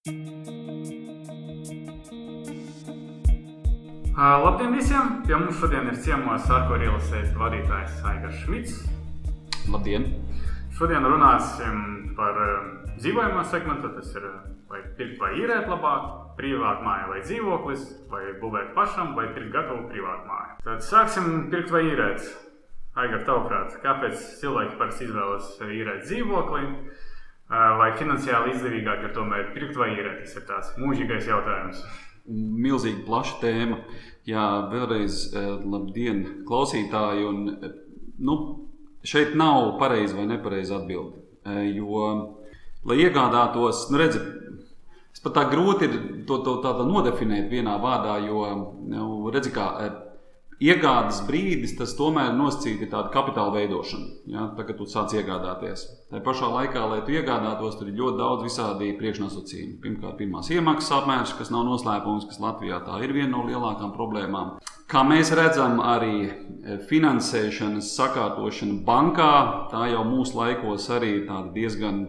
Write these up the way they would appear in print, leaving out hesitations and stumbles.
Labdien visiem! Pie mums šodien ir ciemos Arko Real Estate vadītājs Aigars Šmits. Labdien! Šodien runāsim par dzīvojamo segmentu. Tas ir vai pirkt vai īrēt labāk, privāta māja vai dzīvoklis, vai būvēt pašam, vai pirkt gatavu privātu māju. Tad sāksim pirkt vai īrēt. Aigar, tavuprāt, kāpēc cilvēki parasti izvēlas īrēt dzīvokli? Vai finansiāli izdevīgāk ir tomēr pirkt vai īrēt? Tas ir tās mūžīgais jautājums. Milzīgi plaša tēma. Jā, vēlreiz labdien klausītāji. Šeit nav pareizi vai nepareizi atbildi. Jo, lai iegādātos, redzi, pat tā grūti ir to tāda nodefinēt vienā vārdā, jo, redzi, kā iegādes brīdis, tas tomēr nosacīti tāda kapitāla veidošana, ja, tagad tu sāc iegādāties. Tā pašā laikā, lai tu iegādātos, tur ir ļoti daudz visādi priekšnosacījumi. Pirmkārt, pirmās iemaksas apmērs, kas nav noslēpums, kas Latvijā tā ir viena no lielākām problēmām. Kā mēs redzam, arī finansēšanas sakārtošana bankā, tā jau mūsu laikos arī tāda diezgan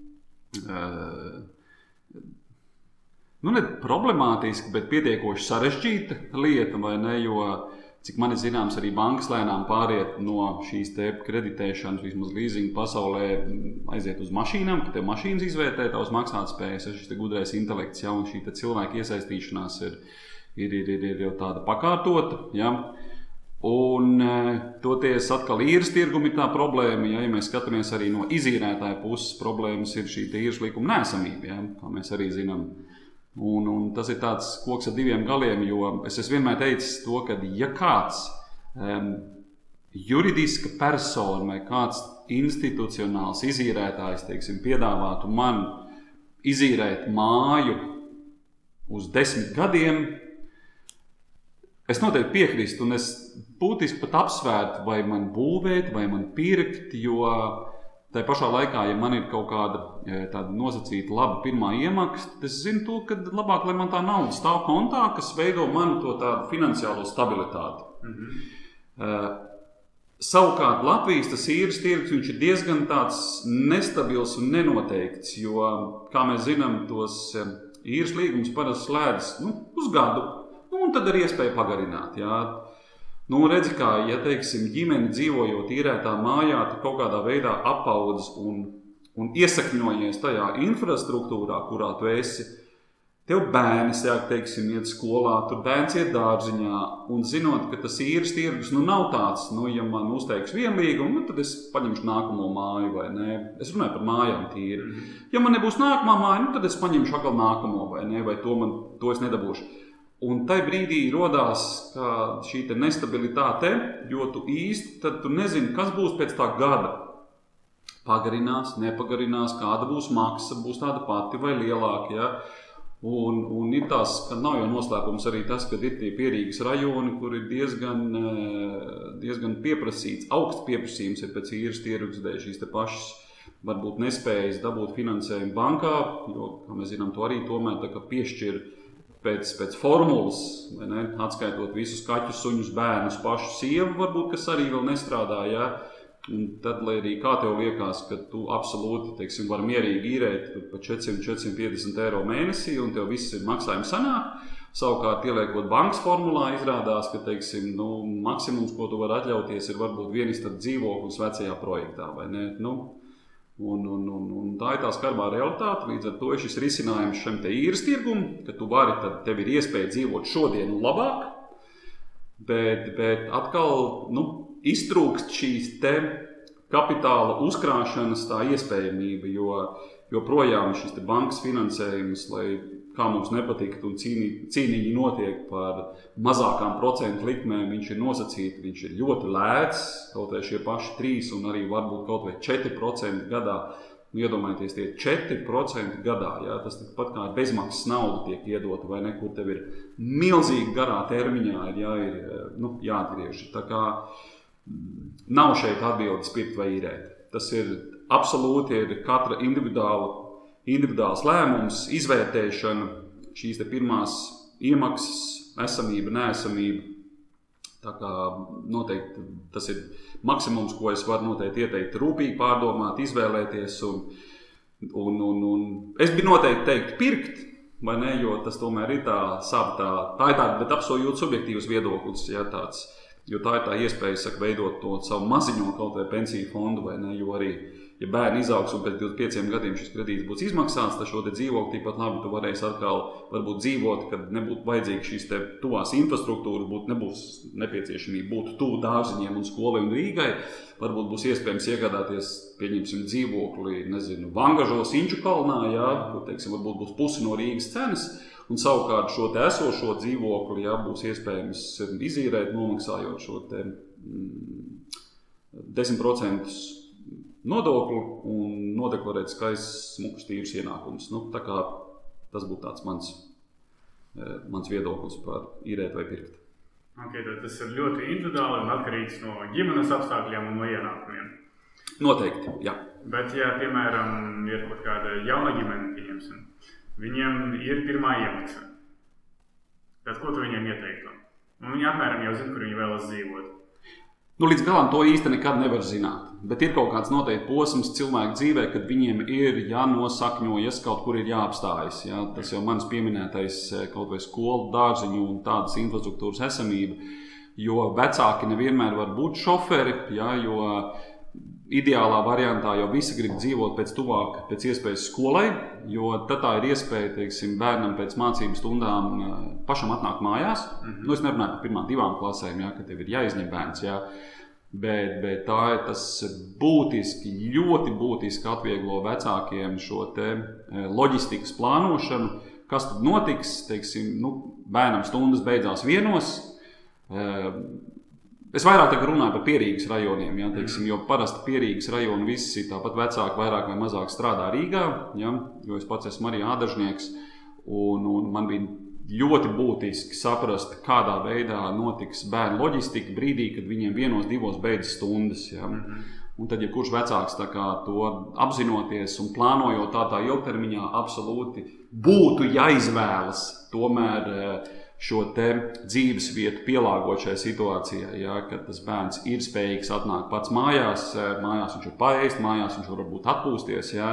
ne problemātiska, bet pietiekoši sarežģīta lieta, vai ne, jo cik man ir zināms, arī bankas lēnām pāriet no šīs te kreditēšanas, vismaz leasinga pasaulē, aiziet uz mašīnām, ka tev mašīnas izvērtē tavas maksātspējas, šis te gudrais intelekts, ja, un šī te cilvēka iesaistīšanās ir jau tāda pakārtota, ja. Un toties atkal īres tirguma ir tā problēma, ja mēs skatāmies arī no izīrētāja puses, problēmas ir šī te īres likuma neesamība, ja, kā mēs arī zinām. Un tas ir tāds koks ar diviem galiem, jo es esmu vienmēr teicis to, ka ja kāds juridiska persona vai kāds institucionāls izīrētājs, teiksim, piedāvātu man izīrēt māju uz 10 gadiem, es noteikti piekrīstu un es būtiski pat apsvērtu, vai man būvēt, vai man pirkt, jo tā pašā laikā, ja man ir kaut kāda tāda nosacīta laba pirmā iemaksa, tad es zinu to, ka labāk, lai man tā nauda stāv kontā, kas veido manu to tādu finansiālo stabilitāti. Savukārt Latvijas tas īres tirgus, viņš ir diezgan tāds nestabils un nenoteikts, jo, kā mēs zinām, tos īres līgumus parasti slēdz uz gadu, un tad ir iespēja pagarināt, jā. Redzi, kā, ja, teiksim, ģimeni dzīvojot īrētā mājā, tu kaut kādā veidā apaudzis un iesakņojies tajā infrastruktūrā, kurā tu esi, tev bērni sāk, teiksim, iet skolā, tur bērns iet dārziņā, un zinot, ka tas īres tirgus, nav tāds, ja man uzteiks vienlīgumu, tad es paņemšu nākamo māju, vai ne? Es runāju par mājām tīri. Ja man nebūs nākamā māja, tad es paņemšu atkal nākamo, vai ne? Vai to es nedabūšu. Un tai brīdī rodās šī te nestabilitāte, jo tu īsti tad tu nezini, kas būs pēc tā gada. Pagarinās, nepagarinās, kāda būs maksa, būs tāda pati vai lielāka. Ja? Un ir tās, ka nav jau noslēpums arī tas, ka ir tie pierīgas rajoni, kur ir diezgan pieprasīts, augsts pieprasījums ir pēc īres tirgus dēļ šīs te pašas varbūt nespējas dabūt finansējumu bankā, jo, kā mēs zinām, to arī tomēr tā kā piešķir pēc formulas, vai ne, atskaitot visus kaķus, suņus, bērnus, pašu sievu, varbūt, kas arī vēl nestrādā, ja? Un tad, lai arī kā tev liekas, ka tu absolūti, teiksim, var mierīgi īrēt pa 400-450 eiro mēnesī, un tev viss ir maksājumi sanāk, savukārt ieliekot bankas formulā, izrādās, ka, teiksim, maksimums, ko tu var atļauties, ir varbūt vienistab dzīvoklis vecajā projektā, vai ne, Un tā ir tā skarbā realitāte, līdz ar to ir šis risinājums šim te īres tirgum, ka tu vari, tad tev ir iespēja dzīvot šodien labāk, bet atkal, iztrūkst šīs te kapitāla uzkrāšanas tā iespējamība, jo projām šis te bankas finansējums, lai kā mums nepatīk, un cīniņi notiek par mazākām procentu likmēm, viņš ir nosacīts, viņš ir ļoti lēts, kaut vai šie paši 3 un arī varbūt kaut vai 4% gadā. Iedomājieties, tie 4% gadā, jā, tas pat kā bezmaksas nauda tiek iedota, vai nekur tev ir milzīgi garā termiņā, ir jāatgriež. Tā kā nav šeit atbildes pirkt vai īrēt. Tas ir absolūti ir katra individuāls lēmums, izvērtēšana, šīs te pirmās iemaksas, esamība, neesamība. Tā kā noteikti tas ir maksimums, ko es varu noteikti ieteikt rūpīgi pārdomāt, izvēlēties. Un Un es biju noteikti teikt pirkt, vai ne, jo tas tomēr ir tā ir tāda, bet absolūti subjektīvs viedoklis, ja, tāds, jo tā ir tā iespēja, saka, veidot to savu maziņo kaut vai pensiju fondu, vai ne, jo arī, ja bērni izaugs un pēc 25 gadiem šis kredīts būs izmaksāts, tad šo te dzīvokli tikpat labi tu varēsi atkal varbūt dzīvot, kad nebūtu vajadzīgi šīs te tuvās infrastruktūras, nebūs nepieciešamība būt tuvu dārziņiem un skolai un Rīgai, varbūt būs iespējams iegādāties, pieņemsim, dzīvokli, nezinu, Vangažos, Inču kalnā, jā, kur, teiksim, varbūt būs pusi no Rīgas cenas, un savukārt šo te esošo dzīvokli, jā, būs iespējams izīrēt, nomaksājot šo te 10% nodokli un nodeklarēt skaists, smukus, tīrus ienākumus. Nu, tā kā tas būtu tāds mans viedoklis par īrēt vai pirkt. Okay, tad tas ir ļoti individuāli un atkarīgs no ģimenes apstākļiem un no ienākumiem. Noteikti, jā. Bet, ja, piemēram, ir kaut kāda jauna ģimene, pieņemsim, viņiem ir pirmā iemaksa, tad ko tu viņiem ieteiktu? Un viņi apmēram jau zina, kur viņi vēlas dzīvot. Nu, līdz galam to īsti nekad nevar zināt, bet ir kaut kāds noteikti posms cilvēku dzīvē, kad viņiem ir jānosakņojas, kaut kur ir jāapstājas. Ja? Tas jau mans pieminētais kaut vai skolu, dārziņu un tādas infrastruktūras esamība, jo vecāki nevienmēr var būt šoferi, ja? Jo ideālā variantā jau visi grib dzīvot pēc iespējas skolai, jo tad tā ir iespēja, teiksim, bērnam pēc mācību stundām pašam atnākt mājās. Nu, es nerunāju par pirmām 2 klasēm, ja, ka tev ir jāizņem bērns, ja. Bet tā ir tas būtiski, ļoti būtiski atvieglo vecākiem šo te loģistikas plānošanu. Kas tad notiks? Teiksim, nu, bērnam stundas beidzās 1. Es vairāk tagad runāju par Pierīgas rajoniem, ja, teiksim, jo parasti Pierīgas rajoni visi tāpat vecāki vairāk vai mazāk strādā Rīgā, ja, jo es pats esmu arī ādažnieks, un man bija ļoti būtiski saprast, kādā veidā notiks bērnu loģistika brīdī, kad viņiem 1-2 beidzas stundas. Ja. Un tad, ja kurš vecāks tā kā to apzinoties un plānojot tā ilgtermiņā, absolūti būtu jāizvēlas tomēr šo te dzīves vietu pielāgot šai situācijai, ja, kad tas bērns ir spējīgs atnākt pats mājās viņš var paēst, mājās viņš var varbūt atpūsties, ja,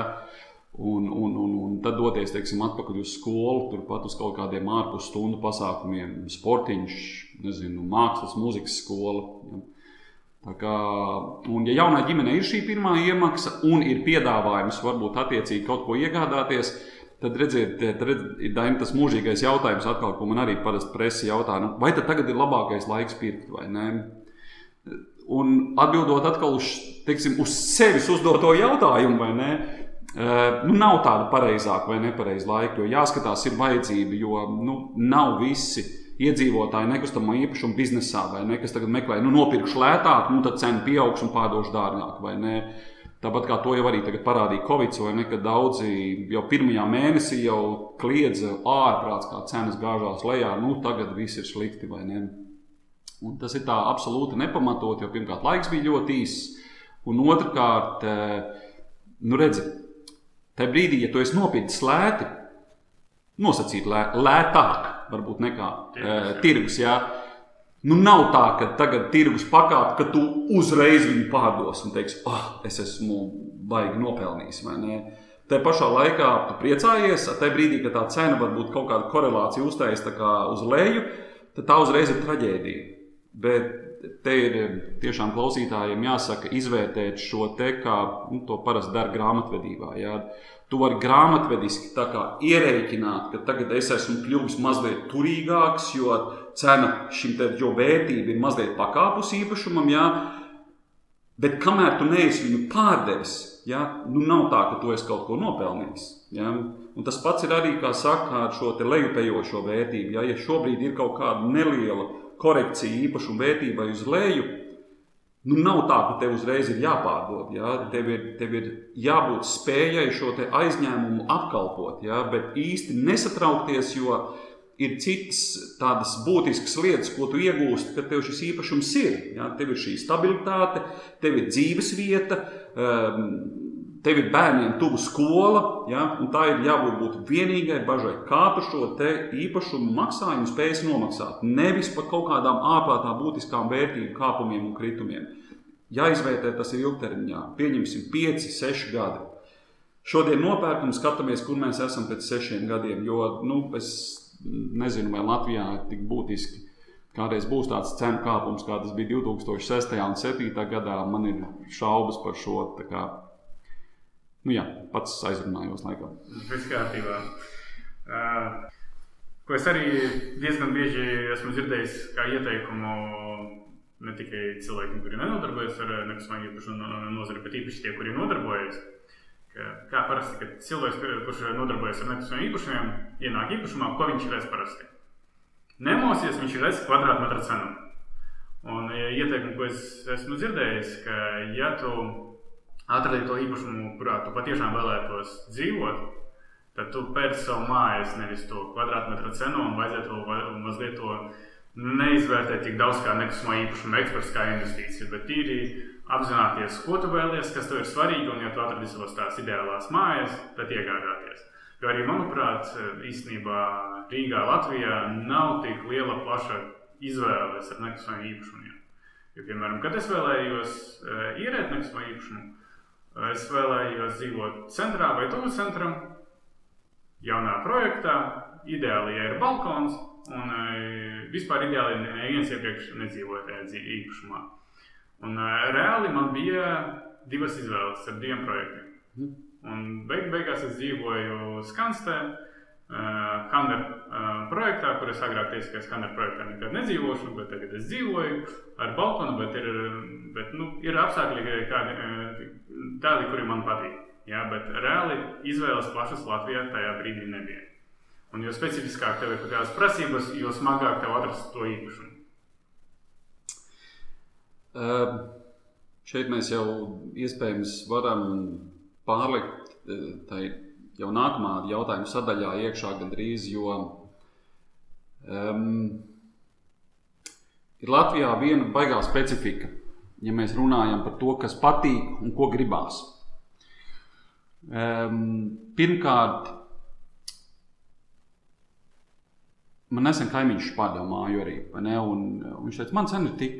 un tad doties, teiksim, atpakaļ uz skolu, turpat uz kaut kādiem ārpus stundu pasākumiem, sportiņš, nezinu, mākslas, mūzikas skola. Ja. Tā kā, un ja jaunā ģimene ir šī pirmā iemaksa un ir piedāvājums varbūt attiecīgi kaut ko iegādāties, tad redziet, ir tas mūžīgais jautājums atkal, ko man arī parasti presi jautā, nu, vai tad tagad ir labākais laiks pirkt vai ne? Un atbildot atkal uz sevis uzdoto jautājumu, vai ne? Nu, nav tāda pareizāka vai nepareiza laika, jo jāskatās ir vajadzība, jo nu, nav visi iedzīvotāji nekustamo īpašumu biznesā, vai ne, kas tagad meklē, nu, nopirkšu lētāk, nu, tad cena pieaugs un pārdošu dārgāk, vai ne? Tāpat kā to jau arī tagad parādīja Covid, vai ne, kad daudzi jau pirmajā mēnesī jau kliedza ārprāts, kā cenas gāžās lejā, nu tagad viss ir slikti, vai ne. Un tas ir tā absolūti nepamatot, jo pirmkārt laiks bija ļoti īss, un otrkārt, nu redzi, tajā brīdī, ja tu esi nopircis lēti, nosacīt lētāk, varbūt nekā tirgus, jā. Nu, nav tā, ka tagad tirgus pakāp, ka tu uzreiz viņu pārdos un teiksi, es esmu baigi nopelnījis, vai ne? Te pašā laikā tu priecājies, tajā brīdī, ka tā cena varbūt kaut kādu korelāciju uztais tā kā uz leju, tad tā uzreiz ir traģēdija. Bet te ir tiešām klausītājiem jāsaka izvērtēt šo te, kā to parasti dara grāmatvedībā, jā. Tu vari grāmatvediski tā kā ierēķināt, ka tagad es esmu kļuvis mazliet turīgāks, jo cena šim te, jo vērtība ir mazliet pakāpus īpašumam, jā. Bet kamēr tu neesi viņu pārdevis, jā, nu nav tā, ka tu esi kaut ko nopelnījis, jā. Un tas pats ir arī, kā saka, ar šo te lejupējošo vērtību, jā. Ja šobrīd ir kaut kāda neliela korekcija īpašuma vērtībai uz leju, nu nav tā, ka tev uzreiz ir jāpārdod, ja? Tev ir jābūt spējai šo te aizņēmumu apkalpot, ja? Bet īsti nesatraukties, jo ir citas tādas būtiskas lietas, ko tu iegūsti, kad tev šis īpašums ir. Ja? Tev ir šī stabilitāte, tev ir dzīves vieta, tev ir bērniem tuvu skola, ja? Un tā ir jābūt vienīgai bažai, kā tu šo te īpašumu maksājumu spējas nomaksāt, nevis par kaut kādām ārprātā būtiskām vērtību kāpumiem un kritumiem. Jāizvērtē tas ir ilgtermiņā, pieņemsim 5-6 gadi. šodien nopērk un skatāmies, kur mēs esam pēc 6 gadiem, jo, es nezinu, vai Latvijā tik būtiski kādreiz būs tāds cenu kāpums, kā tas bija 2006. un 2007. gadā, man ir šaubas par šo, tā kā, pats aizrunājos laikam. Viss kārtībā. Ko es arī diezgan bieži esmu dzirdējis kā ieteikumu ne tikai cilvēkiem, kuri nenodarbojas ar nekustamā īpašuma nozari, bet īpaši tie, kuri nodarbojas. Kā parasti, kad cilvēks, kurš nodarbojas ar nekustamiem īpašumiem, ienāk īpašumā, ko viņš redz parasti? Nemosies, viņš redz kvadrātmetra cenu. Un ieteikumu, ko es esmu dzirdējis, ka ja tu atradi to īpašumu, kurā tu patiešām vēlētos dzīvot, tad tu pērci savu mājas, nevis to kvadrātmetra cenu, un vajadzētu mazliet to neizvērtēt tik daudz kā nekustamā īpašuma eksperts kā investīcija, bet tīri apzināties, ko tu vēlies, kas tev ir svarīgi, un ja tu atradi savas tās ideālās mājas, tad iegādāties. Jo arī, manuprāt, īstenībā Rīgā, Latvijā nav tik liela plaša izvēles ar nekustamiem īpašumiem. Jo, piemēram, kad es vēlējos īrēt nekustamā īpašumu, es vēlējos dzīvot centrā vai tuvu centram, jaunā projektā, ideāli, ja ir balkons, un vispār ideāli neviens iepriekš nedzīvoja tajā īpašumā. Un reāli man bija 2 izvēles ar 2 projektiem. Un beigās es dzīvoju Skanstē, Hanner projektā, kur es agrāk teicu, ka es Hanner projektā nekad nedzīvošu, bet tagad es dzīvoju ar balkonu, bet ir apstākļi tādi, kuri man patīk. Ja, bet reāli izvēles plašas Latvijā tajā brīdī nebija. Un jo specifiskāk tev ir kādas prasības, jo smagāk tev atrast to īpašumu. Šeit mēs jau iespējams varam pārlikt tai jau nākamā jautājuma sadaļā iekšā gandrīz, jo ir Latvijā viena baigā specifika, ja mēs runājam par to, kas patīk un ko gribās. Pirmkārt, man nesen kaimiņš pārdeva māju arī, vai ne? Un viņš teica, man cena ir tik.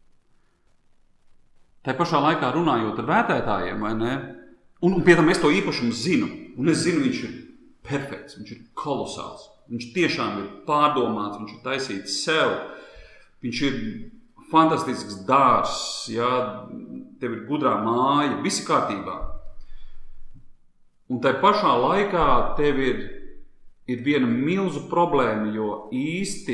Tā pašā laikā runājot ar vērtētājiem, vai ne? Un pie tam es to īpašumu zinu. Un es zinu, viņš ir perfekts, viņš ir kolosāls. Viņš tiešām ir pārdomāts, viņš ir taisīts sev. Viņš ir fantastisks dārs, ja? Tev ir gudrā māja, visi kārtībā. Un tai pašā laikā tev ir viena milzu problēma, jo īsti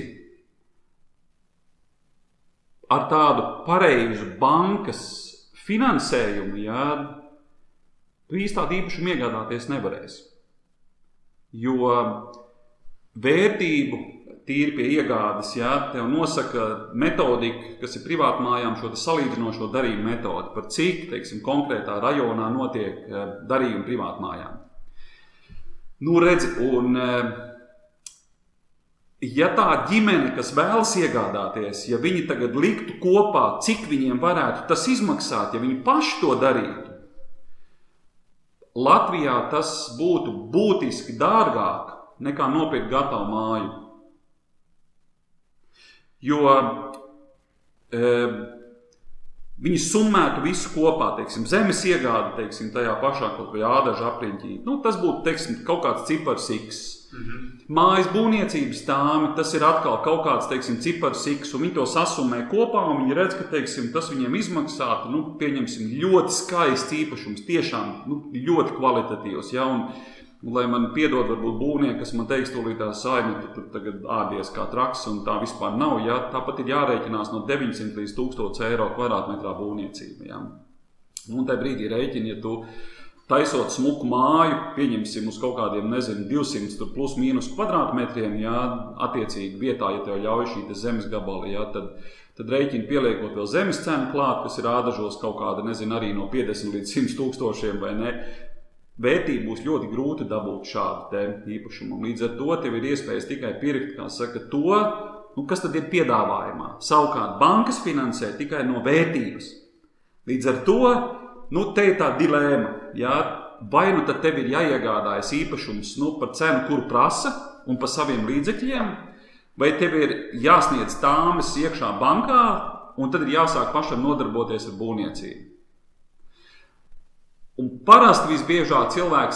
ar tādu pareizu bankas finansējumu, ja, tu īsti tādu īpašumu iegādāties nevarēsi. Jo vērtību tīri pie iegādes, ja, tev nosaka metodika, kas ir privātmājām šo salīdzinošo darījumu metodi, par cik, teiksim, konkrētā rajonā notiek darījumi privātmājām. Redzi, un ja tā ģimene, kas vēlas iegādāties, ja viņi tagad liktu kopā, cik viņiem varētu tas izmaksāt, ja viņi paši to darītu, Latvijā tas būtu būtiski dārgāk nekā nopirkt gatavu māju. Jo viņi summētu visu kopā, teiksim, zemes iegādi, teiksim, tajā pašā kaut vai ādaža apriņķī. Tas būtu, teiksim, kaut kāds cipars X. Mājas būvniecības tāmi, tas ir atkal kaut kāds, teiksim, cipars X, un viņi to sasumē kopā, un viņi redz, ka, teiksim, tas viņiem izmaksātu, pieņemsim, ļoti skaists īpašums, tiešām, ļoti kvalitatīvs, ja, un lai man piedod varbūt būvnieki, kas man teiks tūlītā saimi, tu tagad ārdies kā traks, un tā vispār nav, ja, tāpat ir jārēķinās no 900 līdz 1000 eiro kvadrātmetrā būvniecība, ja. Un tajā brīdī rēķini, ja tu taisot smuku māju, pieņemsim uz kaut kādiem, 200 plus mīnus kvadrātmetriem, ja, attiecīgi vietā, ja tev ļauj šī zemes gabali, ja, tad rēķini pieliekot vēl zemes cenu klāt, kas ir ādažos kaut kāda, arī no 50 līdz 100 tūkstošiem, vai ne, vērtību būs ļoti grūti dabūt šādu te īpašumu. Līdz ar to tev ir iespējas tikai pirkt, kā saka, to, kas tad ir piedāvājumā. Savukārt bankas finansē tikai no vērtības. Līdz ar to, te ir tā dilēma, ja? Vai tad tev ir jāiegādājas īpašums par cenu, kuru prasa un pa saviem līdzekļiem, vai tev ir jāsniedz tāmes iekšā bankā un tad ir jāsāk pašam nodarboties ar būvniecību. Un parasti visbiežāk cilvēks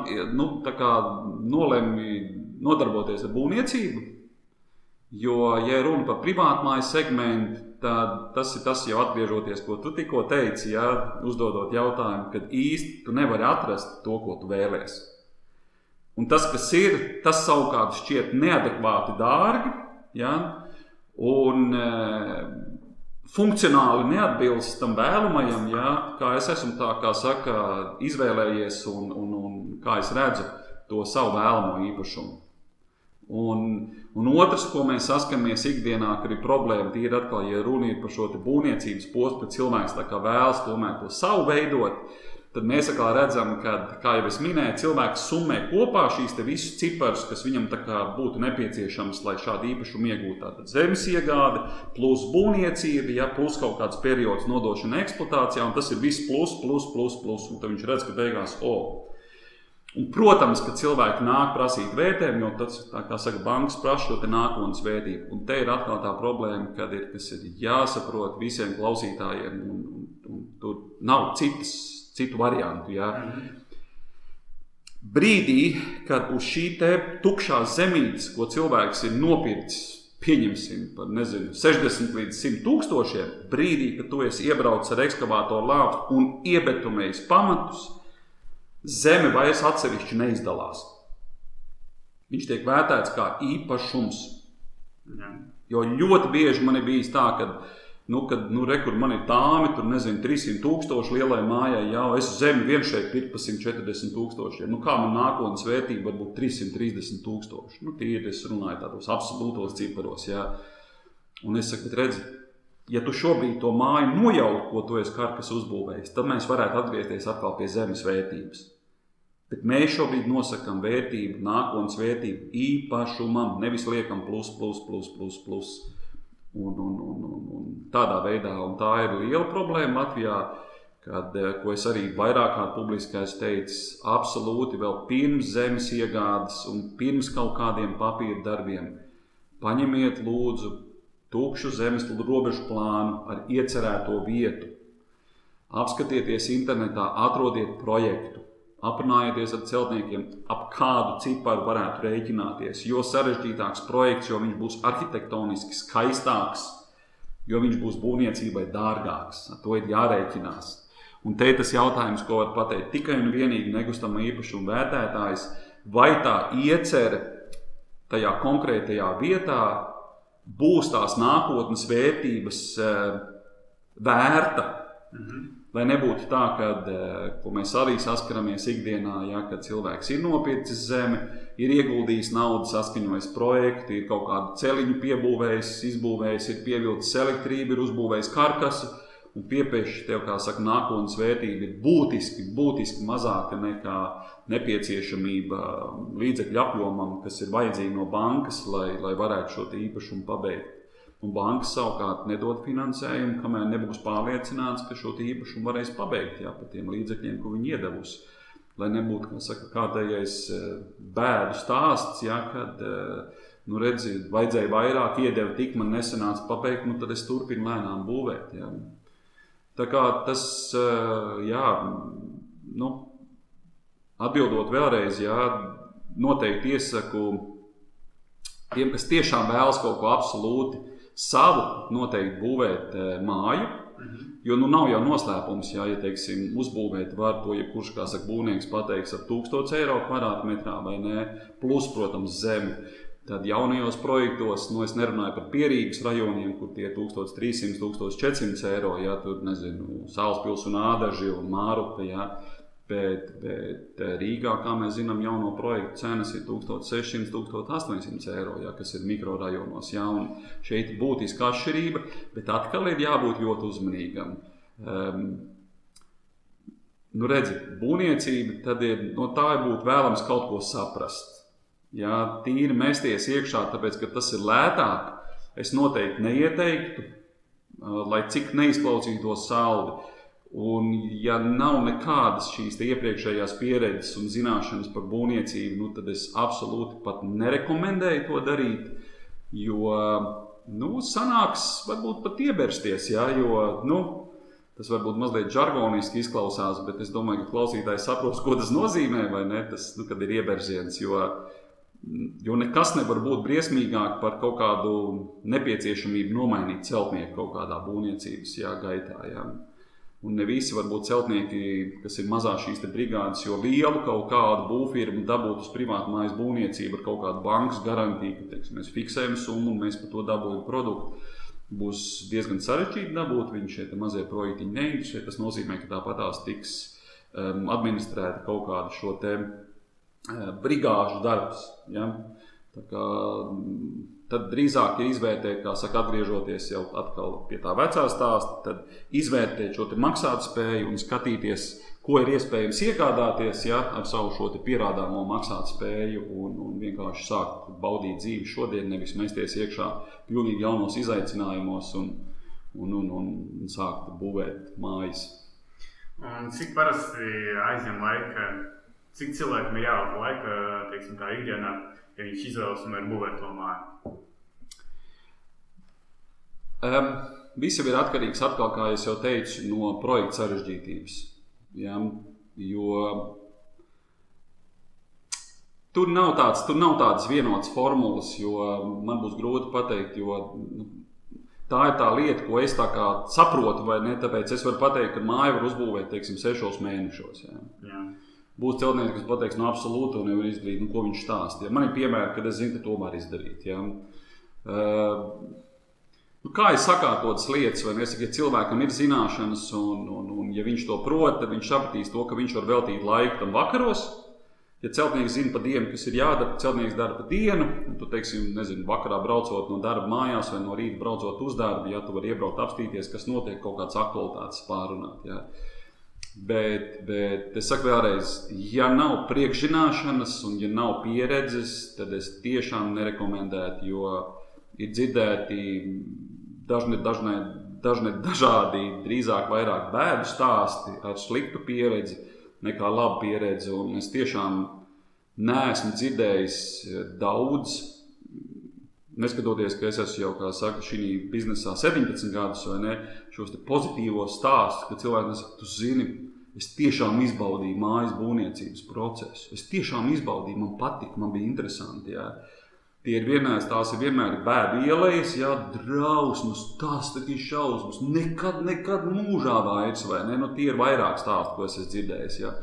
nolemj nodarboties ar būvniecību, jo, ja runa par privātmāju segmentu, tad tas ir tas jau atgriežoties, ko tu tikko teici, ja, uzdodot jautājumu, kad īsti tu nevari atrast to, ko tu vēlies. Un tas, kas ir, tas savukārt šķiet neadekvāti dārgi, ja, un funkcionāli neatbilst tam vēlamajam, ja, kā es esmu tā, kā saka, izvēlējies un kā es redzu to savu vēlamo īpašumu. Un otrs, ko mēs saskaramies ikdienā, ka ir problēma, ir atkal, ja runa ir par šo te būvniecības posmu, ka cilvēks tā kā vēlas tomēr to savu veidot, tad mēs atkal redzam, ka, kā jau es minēju, cilvēks summē kopā šīs te visus ciparus, kas viņam tā kā būtu nepieciešams, lai šādu īpašumu iegūtu. Tātad zemes iegāde, plus būvniecība, ja, plus kaut kāds periods nodošana eksploatācijā, un tas ir viss plus, un tad viņš redz, ka beigās, Un, protams, ka cilvēki nāk prasīt vērtējumu, jo tas, tā kā saka, bankas prasa šo te nākotnes vērtību. Un te ir atkal tā problēma, kas ir jāsaprot visiem klausītājiem, un tur nav citu variantu. Ja. Brīdī, kad uz šī te tukšā zemītes, ko cilvēks ir nopircis, pieņemsim par, 60 līdz 100 tūkstošiem, brīdī, kad tu esi iebraucis ar ekskavātoru lāpstu un iebetonējis pamatus, zeme vairs atsevišķi neizdalās. Viņš tiek vērtēts kā īpašums. Jo ļoti bieži man ir bijis tā, kad rekur man ir tāmi, 300 tūkstoši lielai mājai, jau es zemi vien šeit pirkt par 140 tūkstošiem. Kā man nākotnes vērtība var būt 330 tūkstoši? Tīri es runāju tādos absolūtos ciparos, jā. Un es saku, bet redzi, ja tu šobrīd to māju nojautu, ko tu esi karkas uzbūvējis, tad mēs varētu atgriezties atkal pie zemes vērtības. Bet mēs šobrīd nosakam vērtību, nākotnes vērtību īpašumam, nevis liekam plus. Un tādā veidā, un tā ir liela problēma Latvijā, kad, ko es arī vairāk kārt publiski esmu teicis, absolūti vēl pirms zemes iegādes un pirms kaut kādiem papīra darbiem. Paņemiet lūdzu tukšu zemes robežu plānu ar iecerēto vietu. Apskatieties internetā, atrodiet projektu, aprunājieties ar celtniekiem, ap kādu ciparu varētu rēķināties. Jo sarežģītāks projekts, jo viņš būs arhitektoniski skaistāks, jo viņš būs būvniecībai dārgāks. Ar to ir jārēķinās. Un te ir tas jautājums, ko var pateikt tikai un vienīgi nekustamā īpašuma vērtētājs, vai tā iecere tajā konkrētajā vietā būs tās nākotnes vērtības vērta. Lai nebūtu tā, kad, ko mēs arī saskaramies ikdienā, ja, kad cilvēks ir nopircis zemi, ir ieguldījis naudu, saskaņojis projektu, ir kaut kādu celiņu piebūvējis, izbūvējis, ir pievilcis elektrību, ir uzbūvējis karkasu, un piepieši tev, kā saka, nākotnes vērtība ir būtiski mazāka nekā nepieciešamība līdzekļu apjomam, kas ir vajadzīgi no bankas, lai varētu šo īpašumu pabeigt. Un bankas savukārt nedod finansējumu, kamēr nebūs pārliecināts, ka šo īpašumu varēs pabeigt, jā, par tiem līdzekļiem, ko viņi iedevusi. Lai nebūtu, kā saka, kādējais bēdu stāsts, jā, kad, redzi, vajadzēja vairāk, iedeva tik, man nesanāca pabeigt, tad es turpinu lēnām būvēt, jā. Tā kā tas, jā, atbildot vēlreiz, jā, noteikti iesaku tiem, kas tiešām vēlas kaut ko absolūti savu, noteikti būvēt māju, jo nav jau noslēpums, ja teiksim, uzbūvēt var to, ja kurš, kā saka, būvnieks pateiks ar 1000 eiro kvadrātmetrā vai ne, plus, protams, zemi. Tad jaunajos projektos, es nerunāju par Pierīgas rajoniem, kur tie 1300, 1400 eiro, ja tur, Sālspils un Ādaži un Mārupe, ja, bet Rīgā, kā mēs zinām, jauno projektu cenas ir 1600, 1800 eiro, ja, kas ir mikrorajonos, ja, un šeit ir būtiska atšķirība, bet atkal ir jābūt ļoti uzmanīgam. Redzi, būvniecība, tad ir, tā ir būt vēlams kaut ko saprast. Ja, tīri mesties iekšā, tāpēc, ka tas ir lētāk, es noteikti neieteiktu, lai cik neizklausītos saldi. Un ja nav nekādas šīs iepriekšējās pieredzes un zināšanas par būvniecību, tad es absolūti pat nerekomendēju to darīt, jo, sanāks varbūt pat iebersties, ja, jo, Tas varbūt mazliet žargoniski izklausās, bet es domāju, ka klausītājs sapros, ko tas nozīmē, vai ne, tas, kad ir ieberziens, jo nekas nevar būt briesmīgāk par kaut kādu nepieciešamību nomainīt celtnieku kaut kādā būvniecības gaitā. Jā. Un ne visi var būt celtnieki, kas ir mazā šīs te brigādes, jo lielu kaut kādu būvfirmu dabūt uz privātu mājas būvniecību ar kaut kādu bankas garantiju, ka teiksim, mēs fiksējam summu un mēs par to dabūjam produktu. Būs diezgan sarežģīti dabūt, viņi šie mazie projektiņi neinteresē. Tas nozīmē, ka tāpatās tiks administrēta kaut kāda šo te brigāžu darbs. Ja? Tā kā, tad drīzāk ir izvērtēt, kā saka, atgriežoties jau atkal pie tā vecā stāsta, tad izvērtēt šo te maksātspēju un skatīties, ko ir iespējams iegādāties ar savu šo te pierādāmo maksātspēju un vienkārši sākt baudīt dzīvi šodien, nevis mesties iekšā pilnīgi jaunos izaicinājumos un sākt būvēt mājas. Un cik parasti aizņem laika, cik cilvēkam ir jāvelta laika, teiksim, tā ikdienā, ja viņš izvēlas un var būvēt to māju? Viss jau ir atkarīgs atkal, kā es jau teicu, no projekta sarežģītības. Ja, jo tur nav tādas vienotas formulas, jo man būs grūti pateikt, jo tā ir tā lieta, ko es tā kā saprotu, vai ne, tāpēc es varu pateikt, ka māju var uzbūvēt, teiksim, 6 mēnešos. Ja. Jā. Būs celtnieks, kas pateiks, absolūti to nevar izdarīt, ko viņš stāst. Ja. Man ir piemēri, kad es zinu, ka to var izdarīt. Ja. Kā es sakārtotas lietas, vai es saku, ja cilvēkam ir zināšanas un ja viņš to prot, tad viņš sapratīs to, ka viņš var veltīt laiku tam vakaros. Ja celtnieks zina pa dienu, kas ir jādara, celtnieks dara pa dienu, un tu, teiksim, nezinu, vakarā braucot no darba mājās vai no rīta braucot uz darbu, ja tu vari iebraukt apstīties, kas notiek, kaut kādas aktualitātes pārunāt. Ja. Bet es saku vēlreiz, ja nav priekšzināšanas un ja nav pieredzes, tad es tiešām nerekomendētu, jo ir dzirdēti dažādi, drīzāk vairāk bēdu stāsti ar sliktu pieredzi nekā labu pieredzi. Un es tiešām neesmu dzirdējis daudz, neskatoties, ka es esmu jau, kā saka, šī biznesā 17 gadus, vai ne, šos te pozitīvos stāstus, ka cilvēki nesaka, tu zini, es tiešām izbaudīju mājas būvniecības procesu. Es tiešām izbaudīju, man patika, man bija interesanti, jā. Tās ir vienmēr bēdu ielejas, drausmas, tas ir šausmas, nekad mūžā vairs, vai ne? Tie ir vairāk stāsti, ko es esmu dzirdējis, ja.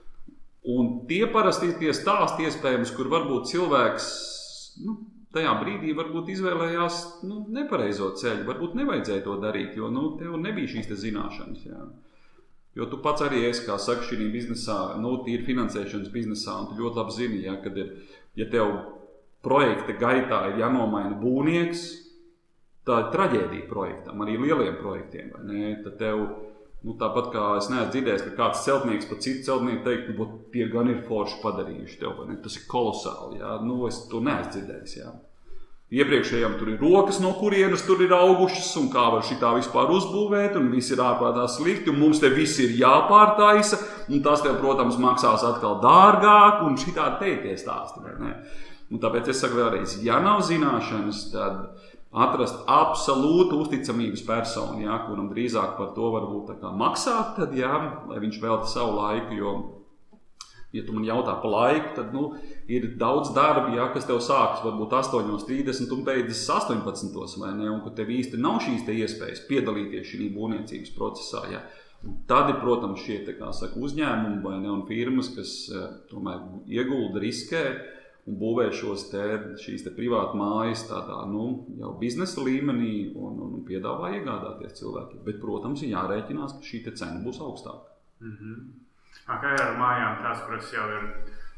Un tie parasti ir tie stāsti iespējams, kur varbūt cilvēks, tajā brīdī varbūt izvēlējās, nepareizo ceļu, varbūt nevajadzēja to darīt, jo, tev nebija šīs te zināšanas, ja. Jo tu pats arī esi, kā saka, šī biznesā, tīri finansēšanas biznesā, un tu ļoti labi zini, ja, kad ir, ja tev projekta gaitā ir jānomaina būvnieks, tā ir traģēdija projektam, arī lieliem projektiem, vai ne? Tad tev, tāpat kā es neesmu dzirdējis, ka kāds celtnieks par citu celtnieku teikt, tie gan ir forši padarījuši tev, vai ne? Tas ir kolosāli, jā, es to neesmu dzirdējis, jā. Iepriekšējām tur ir rokas, no kurienes tur ir augušas, un kā var šitā vispār uzbūvēt, un viss ir ārprātā slikti, un mums te viss ir jāpārtaisa, un tas tev, protams, maksās atkal dārgāk, un šitā tie stāsti, vai ne? Un tāpēc es saku vēlreiz, ja nav zināšanas, tad atrast absolūtu uzticamības personu, ja, kuram drīzāk par to varbūt tā kā maksāt, tad, ja, lai viņš velta savu laiku, jo, ja tu man jautā pa laiku, tad, ir daudz darbi, ja, kas tev sākas varbūt 8:30 un beidzas 18, vai ne, un ka tev īsti nav šīs te iespējas piedalīties šī būvniecības procesā, ja. Un tad ir, protams, šie, tā kā saka, uzņēmumi, vai ne, un firmas, kas tomēr iegulda, riskē, un būvē šīs privātu mājas tādā, jau biznesa līmenī un piedāvā iegādāties cilvēkiem. Bet, protams, ir jārēķinās, ka šī cena būs augstāka. Kā ir ar mājām tās, kuras jau ir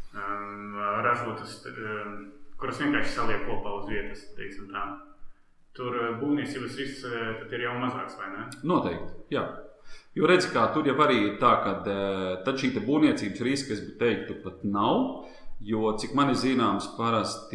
ražotas, kuras vienkārši saliek kopā uz vietas, teiksim tā. Tur būvniecības risks tad ir jau mazāks, vai ne? Noteikti, jā. Jo redz, kā tur jau arī ir tā, ka tad šī būvniecības riska, es teiktu, pat nav. Jo, cik man ir zināms, parasti,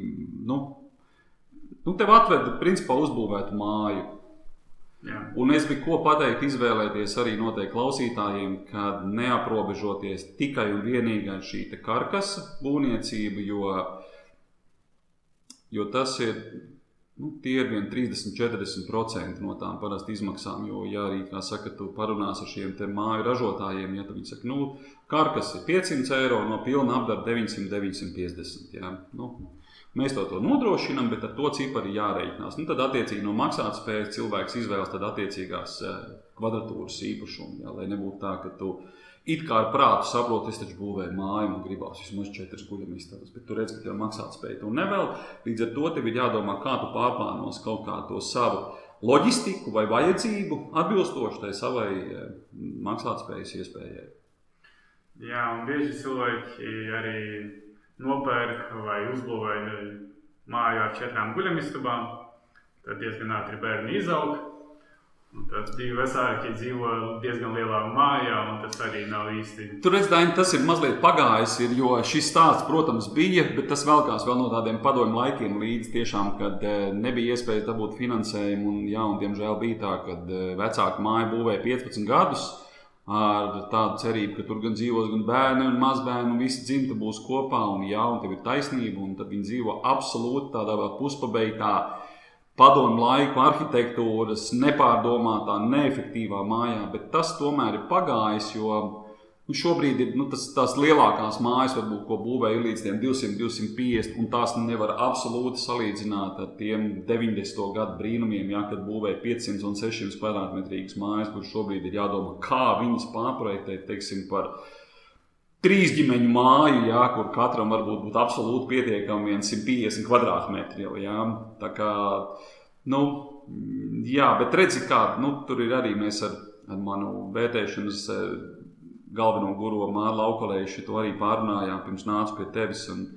tev atved, principā, uzbūvētu māju. Jā. Un es biju ko pateikt, izvēlēties arī noteikti klausītājiem, kad neaprobežoties tikai un vienīgi ar šī te karkasa būvniecību, jo tas ir, tie ir vien 30-40% no tām parasti izmaksām, jo, ja arī, kā saka, tu parunās ar šiem te māju ražotājiem, ja tad viņi saka, karkas ir 500 eiro, no pilna apdara 900-950, jā. Mēs to nodrošinām, bet ar to cipari jārēķinās. Tad attiecīgi no maksātspējas cilvēks izvēlas tad attiecīgās kvadratūras īpašumu, jā, lai nebūtu tā, ka tu it kā ar prātu saproti, es taču būvēju māju, man gribās vismaz 4 guļamistabas, bet tu redz, ka tev maksātspēja to nevēl. Līdz ar to tev ir jādomā, kā tu pārplānos kaut kā to savu loģistiku vai vajadzību atbilstoši tai savai maksātspējas iespējai. Jā, un bieži cilvēki arī nopērk vai uzbūvē māju ar 4 guļamistabām, tad diezgan ātri bērni izaug. Tad 2 vecāki dzīvo diezgan lielā mājā, un tas arī nav īsti. Tur redz, Daini, tas ir mazliet pagājis, jo šis stāsts, protams, bija, bet tas velkās vēl no tādiem padomju laikiem līdz tiešām, kad nebija iespējas dabūt finansējumu, un diemžēl bija tā, kad vecāki māju būvēja 15 gadus ar tādu cerību, ka tur gan dzīvos gan bērni un mazbērni, un visi dzimta būs kopā, un tev ir taisnība, un tad viņi dzīvo absolūti tādā vēl puspabeigtā padomju laiku arhitektūras, nepārdomātā, neefektīvā mājā, bet tas tomēr ir pagājis, jo šobrīd ir tās lielākās mājas, varbūt, ko būvē ir līdz tiem 200-250, un tās nevar absolūti salīdzināt ar tiem 90. gadu brīnumiem, kad būvē 500 un 600 kvadrātmetrīgas mājas, kur šobrīd ir jādomā, kā viņas pārprojektēt, teiksim, par 3 ģimeņu māju, kur katram varbūt būtu absolūti pietiekami 150 kvadrātmetri jau, Tā kā, bet redzi kā, tur ir arī mēs ar manu vērtēšanas galveno guru Māru Laukolējuši to arī pārunājām, pirms nācu pie tevis, un,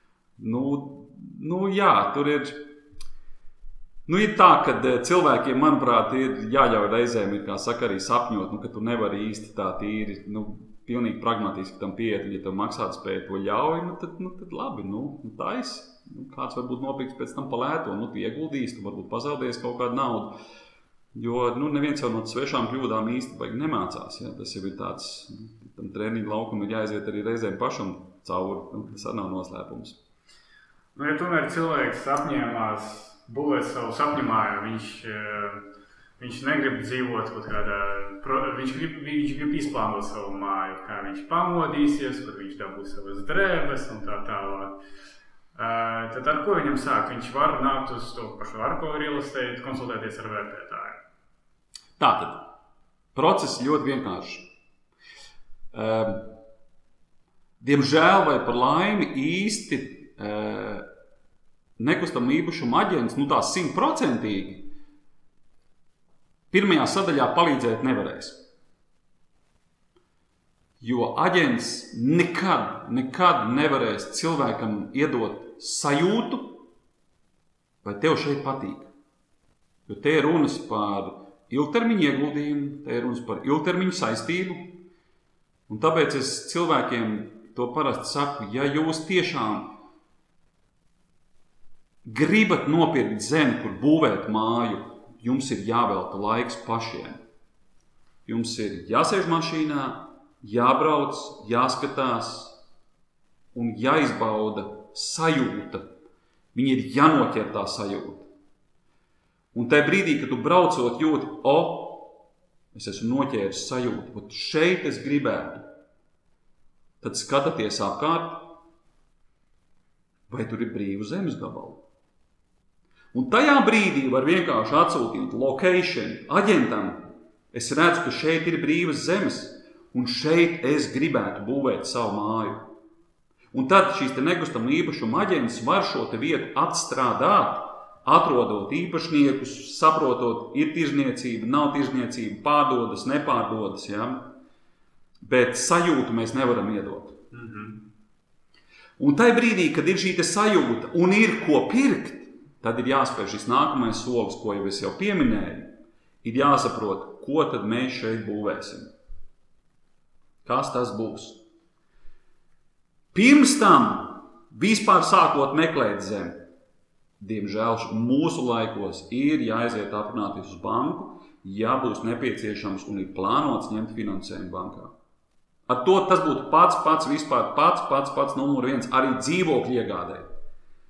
tur ir, ir tā, ka cilvēkiem, manuprāt, ir jāļauj reizēm, ir, kā saka, arī sapņot, ka tu nevari īsti tā tīri, pilnīgi pragmatiski tam pieiet, un ja tev maksātspēja to ļauj, tad labi, taisi. Kāds varbūt nopirks pēc tam pa lēto, tu ieguldīs, tu varbūt pazaudēs kaut kādu naudu. Jo neviens jau no svešām kļūdām īsti baigi nemācās. Ja? Tas jau ir tāds, tam treniņu laukam ir jāiziet arī reizēm pašam cauri. Tas arī nav noslēpums. Ja tomēr cilvēks apņēmās būvēt savu sapņu māju, viņš negrib dzīvot kaut kādā, viņš grib izplānot savu māju, kā viņš pamodīsies, kur viņš dabūs savas drēbes un tā tālāk. Tad ar ko viņam sākt? Viņš var nākt uz to pašu Arko real estate, konsultēties ar vērtētāju. Tātad, process ļoti vienkārši. Diemžēl vai par laimi īsti nekustamo īpašumu aģents, tā 100%, pirmajā sadaļā palīdzēt nevarēs. Jo aģents nekad nevarēs cilvēkam iedot sajūtu, vai tev šeit patīk. Jo te ir runas par ilgtermiņu ieguldījumu, te ir runas par ilgtermiņu saistību. Un tāpēc es cilvēkiem to parasti saku, ja jūs tiešām gribat nopirkt zemi, kur būvēt māju, jums ir jāvelta laiks pašiem. Jums ir jāsēž mašīnā, jābrauc, jāskatās un jāizbauda sajūta. Viņi ir jānoķer tā sajūta. Un tajā brīdī, kad tu braucot jūti, es esmu noķēris sajūtu, bet šeit es gribētu, tad skatāties apkārt, vai tur ir brīvu zemes gabalu. Un tajā brīdī var vienkārši atsūtīt location aģentam. Es redzu, ka šeit ir brīvas zemes, un šeit es gribētu būvēt savu māju. Un tad šīs te nekustamo īpašumu aģents var šo te vietu atstrādāt, atrodot īpašniekus, saprotot, ir tirzniecība, nav tirzniecība, pārdodas, nepārdodas, bet sajūtu mēs nevaram iedot. Un tajā brīdī, kad ir šī te sajūta un ir ko pirkt, tad ir jāspēj šis nākamais solis, ko jau es pieminēju, ir jāsaprot, ko tad mēs šeit būvēsim. Kas tas būs? Pirms tam vispār sākot meklēt zemi, diemžēl mūsu laikos ir jāaiziet aprunāties uz banku, ja būs nepieciešams un ir plānots ņemt finansējumu bankā. Ar to tas būtu pats numur 1 arī dzīvokļu iegādē.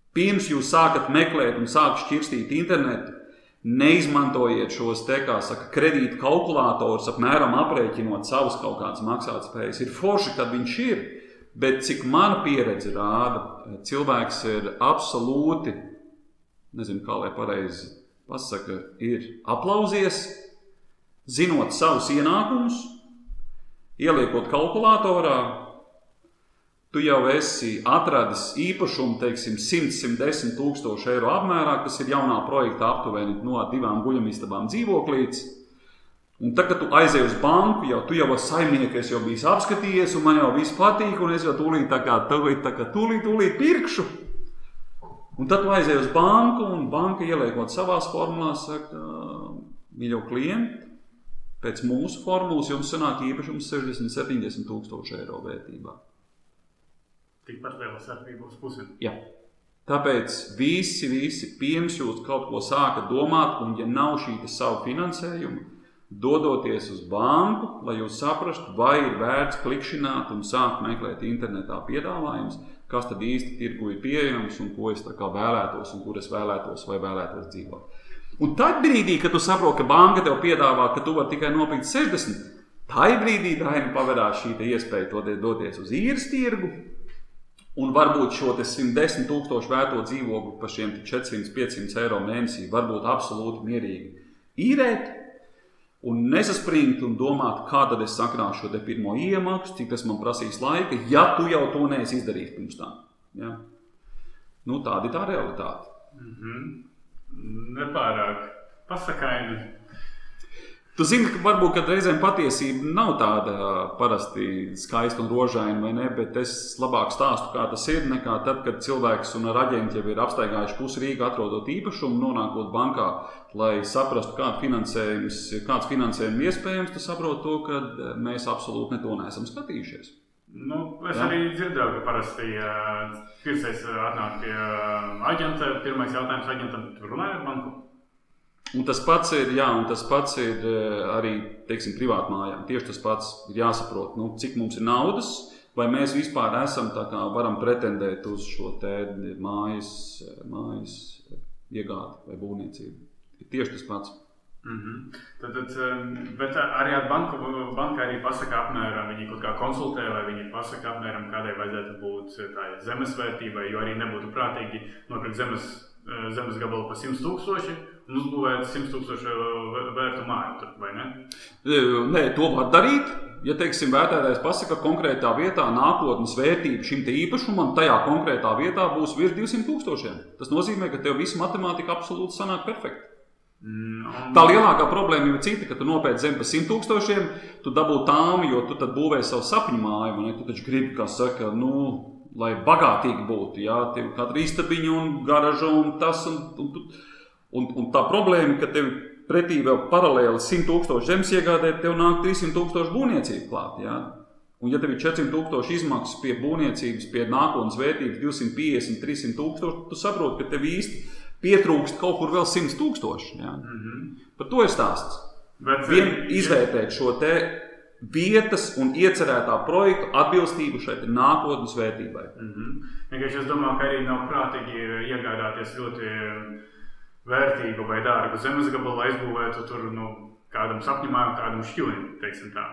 pirms jūs sākat meklēt un sākat šķirstīt internetu, neizmantojiet šos kredīta kalkulātorus, apmēram aprēķinot savus kaut kādas maksātspējas. Ir forši, kad viņš ir, bet cik mana pieredze rāda, cilvēks ir absolūti, nezinu, kā lai pareizi pasaka, ir aplauzies, zinot savus ienākumus, ieliekot kalkulātorā, tu jau esi atradis īpašumu, teiksim, 100–110 tūkstoši eiro apmērā, kas ir jaunā projekta aptuveni no 2 guļamistabām dzīvoklītes. Un tad, kad tu aizej uz banku, tu jau esi saimnieki, es jau biju apskatījies, un man jau viss patīk, un es jau tūlīt pirkšu. Un tad tu aizej uz banku, un banka ieliekot savās formulās, saka, mīļo klienti, pēc mūsu formulas jums sanāk īpašums 60–70 tūkstoši eiro vērtībā. Tikpat liela starpība uz pusi. Jā. Tāpēc visi pirms jūs kaut ko sākat domāt, un ja nav šī savu finansējumu, dodoties uz banku, lai jūs saprastu, vai ir vērts klikšķināt un sākt meklēt internetā piedāvājumus, kas tad īsti tirgu ir pieejams un ko es tā kā vēlētos un kur es vēlētos vai vēlētos dzīvot. Un tad brīdī, kad tu saproti, ka banka tev piedāvā, ka tu vari tikai nopirkt 60, tai brīdī pavarās šī iespēja doties uz īres tirgu, un varbūt šo 110 tūkstošu vērto dzīvokli par šiem 400–500 eiro mēnesī varbūt absolūti mierīgi īrēt un nesaspringt un domāt, kā tad es sakrāšu šo pirmo iemaksu, cik tas man prasīs laika, ja tu jau to neesi izdarījis pirms tam. Ja? Nu, tāda ir tā realitāte. Nepārāk pasakaini. Tu zini, ka varbūt, kad reizēm patiesība nav tāda parasti skaista un rožaina, vai ne, bet es labāk stāstu, kā tas ir, nekā tad, kad cilvēks un ar aģenti jau ir apstaigājuši pusi Rīgu, atrodot īpašumu, nonākot bankā, lai saprastu, kāds finansējums iespējams, tu saproti to, ka mēs absolūti ne to neesam skatījušies. Nu, es arī dzirdēju, ka parasti pircējs atnāk pie aģenta, pirmais jautājums aģentam, tu runāji ar banku? Un tas pats ir arī, teiksim, privātmājām. Tieši tas pats ir jāsaprot, cik mums ir naudas, vai mēs vispār esam tā kā varam pretendēt uz šo te mājas iegādi vai būvniecību. Ir tieši tas pats. Bet arī ar banka arī pasaka apmēram, viņi kaut kā konsultē, vai viņi pasaka apmēram, kādai vajadzētu būt tā zemes vērtībai, jo arī nebūtu prātīgi nopirkt zemes gabalu par 100 tūkstoši un uzbūvēt 100 tūkstoši vērtu māju, vai ne? Nē, to var darīt. Ja, teiksim, vērtētājs pasaka, ka konkrētā vietā nākotnes vērtība šim te īpašumam tajā konkrētā vietā būs virs 200 tūkstošiem. Tas nozīmē, ka tev visa matemātika absolūti sanāk perfekti. Tā lielākā problēma ir cita, ka tu nopērc zemi par 100 tūkstošiem, tu dabū tāmi, jo tu tad būvēji savu sapņu māju, un tu taču gribi, kā saka, lai bagātīgi būtu, jā, tev katra istabiņa un garaža un tas, un tā problēma, ka tev pretī vēl paralēli 100 tūkstoši zemes iegādēt, tev nāk 300 tūkstoši būvniecību klāt, jā. Un ja tev ir 400 tūkstoši izmaksas pie būvniecības, pie nākotnes vērtības 250, 300 tūkstoši, tu saproti, ka tev īsti pietrūkst kaut kur vēl 100 tūkstoši, jā. Par to ir stāsts. Izvērtēt šo te vietas un iecerētā projektu atbilstību šai nākotnes vērtībai. Vienkārši es domāju, ka arī nav prātīgi iegādāties ļoti vērtīgu vai dārgu zemes gabalu, lai izbūvētu tur kādam sapņumām, kādam šķilim, teiksim tā.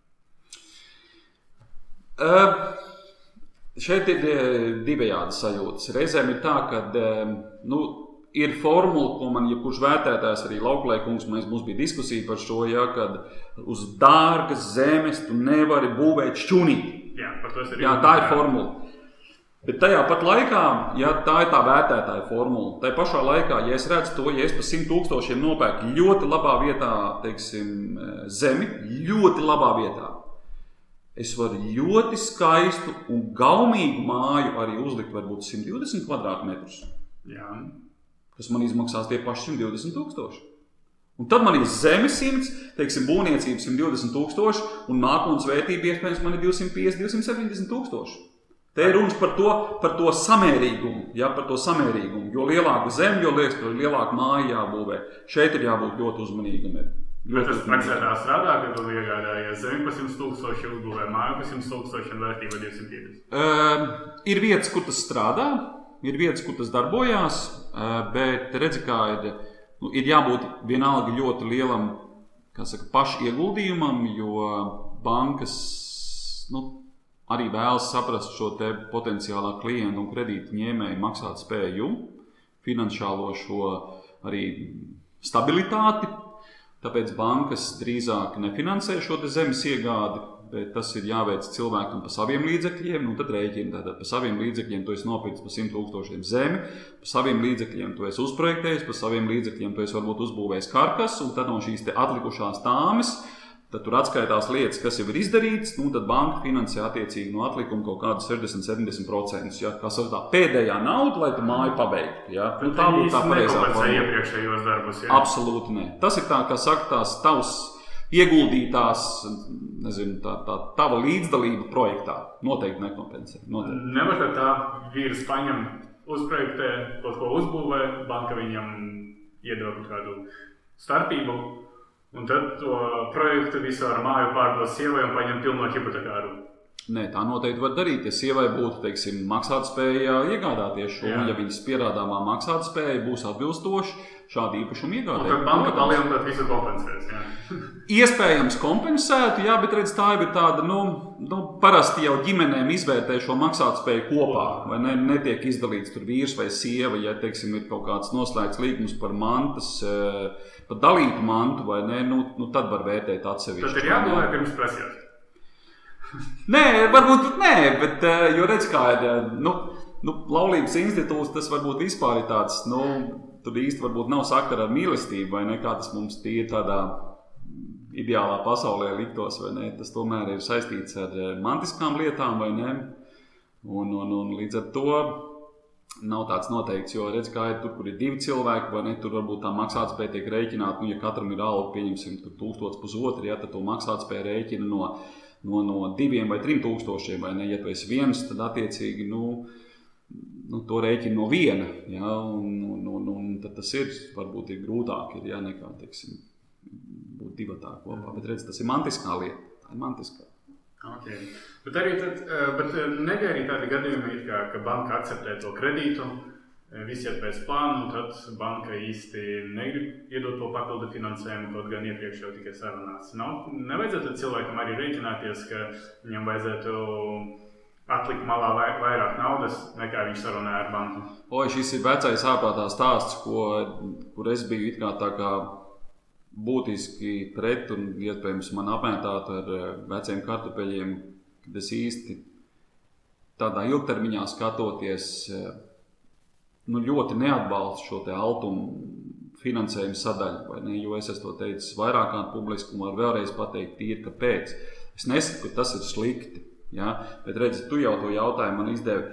Šeit ir divējādi sajūtas. Reizēm ir tā, ka ir formula, ko man jebkurš vērtētājs, arī Lauklēkungs, mums bija diskusija par šo, kad uz dārgas zemes tu nevari būvēt šķunīti. Jā, par to es arī. Jā, tā ir formula. Bet tajā pat laikā, tā ir tā vērtētāja formula, tajā pašā laikā, ja es redzu to, ja es par 100 tūkstošiem nopērku ļoti labā vietā, teiksim, zemi, ļoti labā vietā, es varu ļoti skaistu un gaumīgu māju arī uzlikt varbūt 120 kvadrātmetrus. Jā. Kas man izmaksās tie paši 120 tūkstoši. Un tad man ir zeme 100, teiksim, būvniecības 120 tūkstoši, un nākotnes vērtība iespējams man ir 250–270 tūkstoši. Te ir runas par to samērīgumu, par to samērīgumu. Jo lielāku zemi, jo lielāku māju jābūvē. Šeit ir jābūt ļoti uzmanīgam. Bet tas praksē tā strādā, ka tu iegādājies zemi par 100 tūkstoši, uzbūvē māju par 100 tūkstoši un vērtība 250. Ir vietas, kur tas strādā. ir vietas, kur tas darbojās, bet redzi, kā ir jābūt vienalga ļoti lielam, kā saka, pašieguldījumam, jo bankas, arī vēlas saprast šo te potenciālā klientu un kredītu ņēmēju maksāt spēju, finansiālo šo arī stabilitāti. Tāpēc bankas drīzāk nefinansē šo te zemes iegādi, bet tas ir jāveic cilvēkam pa saviem līdzekļiem, tad rēķina tātad pa saviem līdzekļiem tu esi nopircis pa 100,000 zemi, pa saviem līdzekļiem tu esi uzprojektējis, pa saviem līdzekļiem tu esi varbūt uzbūvējis karkas, un tad no šīs te atlikušās tāmes, tad tur atskaitās lietas, kas jau ir izdarīts, tad banka finansē attiecīgi no atlikuma kaut kādu 60-70%, ja, kas ir tā pēdējā nauda, lai tu māju pabeigtu. Ja. Tā būtu tā pareizā forma. Iepriekšējos darbus, ja? Absolūti ne. Tas ir tā, kā saka, tās tavs ieguldītās, nezinu, tā tava līdzdalība projektā. Noteikti nekompensē. Nevar tā vīrs paņem, uzprojektē, kaut ko uzbūvē, banka viņam iedod kādu starpību, un tad to projektu visu ar māju pārdos sievai un paņem pilno hipotekāru. Nē, tā noteikti var darīt. Ja sievai būtu, teiksim, maksātspēja iegādāties šo, ja viņas pierādāmā maksātspēja būs atbilstoši, šādu īpašumu iegādēt. Un tad banka palielināt visu kompensēs, jā. Iespējams kompensētu, jā, bet redz, tā ir tāda, parasti jau ģimenēm izvērtē šo maksātspēju kopā, vai netiek izdalīts tur vīrs vai sieva, ja, teiksim, ir kaut kāds noslēgts līgums par mantas, par dalītu mantu, vai ne, tad var vērtēt atsevišķi. Tad ir jādomā pirms prasījās. Nē, varbūt nē, bet, jo redz, kā ir, laulības institūts, tas varbūt vispār ir tāds, tur īsti varbūt nav sakara ar mīlestību, vai ne, kā tas mums tīri tādā ideālā pasaulē liktos, vai ne, tas tomēr ir saistīts ar mantiskām lietām, vai ne, un līdz ar to nav tāds noteikts, jo redz, kā ir tur, kur ir 2 cilvēki, vai ne, tur varbūt tā maksātspēja tiek rēķināta, ja katram ir alga, pieņemsim, 1,000–1,500, ja, tad to maksātspēja rēķina no 2 vai 3 tūkstošiem, vai ne, ja tu esi viens, tad attiecīgi, to rēķina no 1, ja, un tad tas ir, varbūt ir grūtāk, ja, nekā, teiksim, būt 2 kopā, bet redz, tas ir mantiskā lieta, tā ir mantiskā. Okay. Bet nebija arī tādi gadījumi, ka banka akceptē to kredītu, visi iet pēc plānu, tad banka īsti negrib iedot to papildu finansējumu, kaut gan iepriekš jau tikai sarunāts. Nevajadzētu cilvēkam arī rēķināties, ka viņam vajadzētu atlikt malā vairāk naudas, nekā viņš sarunāja ar banku. Šis ir vecais ārprātā stāsts, kur es biju it kā tā kā būtiski pret un iespējams man apmētāt ar veciem kartupeļiem, kad es īsti tādā ilgtermiņā skatoties ļoti neatbalstu šo te altumu finansējumu sadaļu, vai ne, jo es to teicu vairāk kārt publiski un var vēlreiz pateikt tīri, kāpēc. Es nesaku, ka tas ir slikti, ja? Bet redzi, tu jau to jautājumu man izdevi.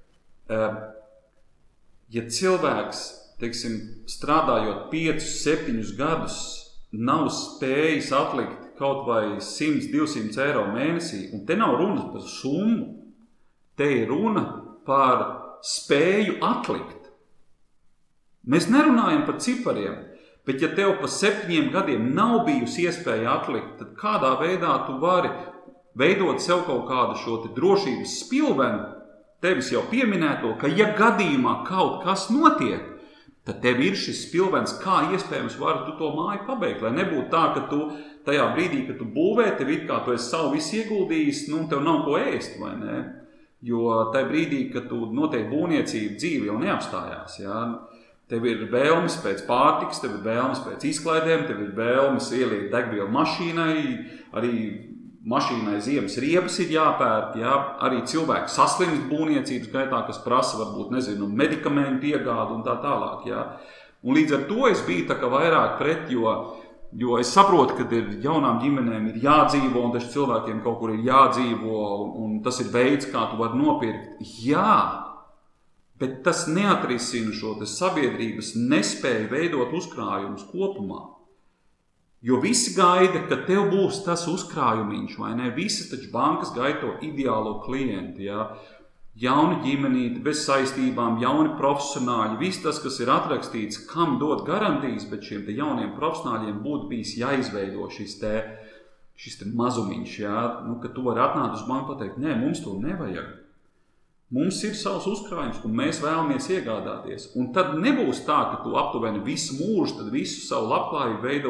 Ja cilvēks, teiksim, strādājot 5-7 gadus, nav spējis atlikt kaut vai 100–200 eiro mēnesī, un te nav runa par summu, te ir runa par spēju atlikt. Mēs nerunājam par cipariem, bet ja tev pa 7 gadiem nav bijusi iespēja atlikt, tad kādā veidā tu vari veidot sev kaut kādu šo te drošības spilvenu, tevis jau pieminēto, ka ja gadījumā kaut kas notiek, tad tev ir šis spilvens, kā iespējams vari tu to māju pabeigt, lai nebūtu tā, ka tu tajā brīdī, kad tu būvē, tev it kā tu esi savu visu ieguldījis, tev nav ko ēst, vai ne? Jo tajā brīdī, kad tu notiek būvniecība, dzīve jau neapstājās, ja? Tev ir vēlmes pēc pārtikas, tev ir vēlmes pēc izklaidēm, tev ir vēlmes ielikt degvielu mašīnai, arī mašīnai ziemas riebas ir jāpērk, ja? Arī cilvēki saslimst būvniecības gaitā, kas prasa varbūt, medikamentu iegādu un tā tālāk. Ja? Un līdz ar to es biju tā kā vairāk pret, jo es saprotu, ka jaunām ģimenēm ir jādzīvo un taču cilvēkiem kaut kur ir jādzīvo un tas ir veids, kā tu vari nopirkt. Jā, bet tas neatrisina šo sabiedrības nespēju veidot uzkrājumus kopumā. Jo visi gaida, ka tev būs tas uzkrājumiņš, vai ne? Visi taču bankas gaida to ideālo klientu, ja? Jauni ģimenīti, bez saistībām, jauni profesionāļi, viss tas, kas ir atrakstīts, kam dot garantijas, bet šiem te jauniem profesionāļiem būtu bijis jāizveido šis te mazumiņš, ja? Ka tu vari atnākt uz banku un pateikt, nē, mums to nevajag. Mums ir savs uzkrājums, un mēs vēlamies iegādāties. Un tad nebūs tā, ka tu aptuveni visu mūžu, tad visu savu labklājību veido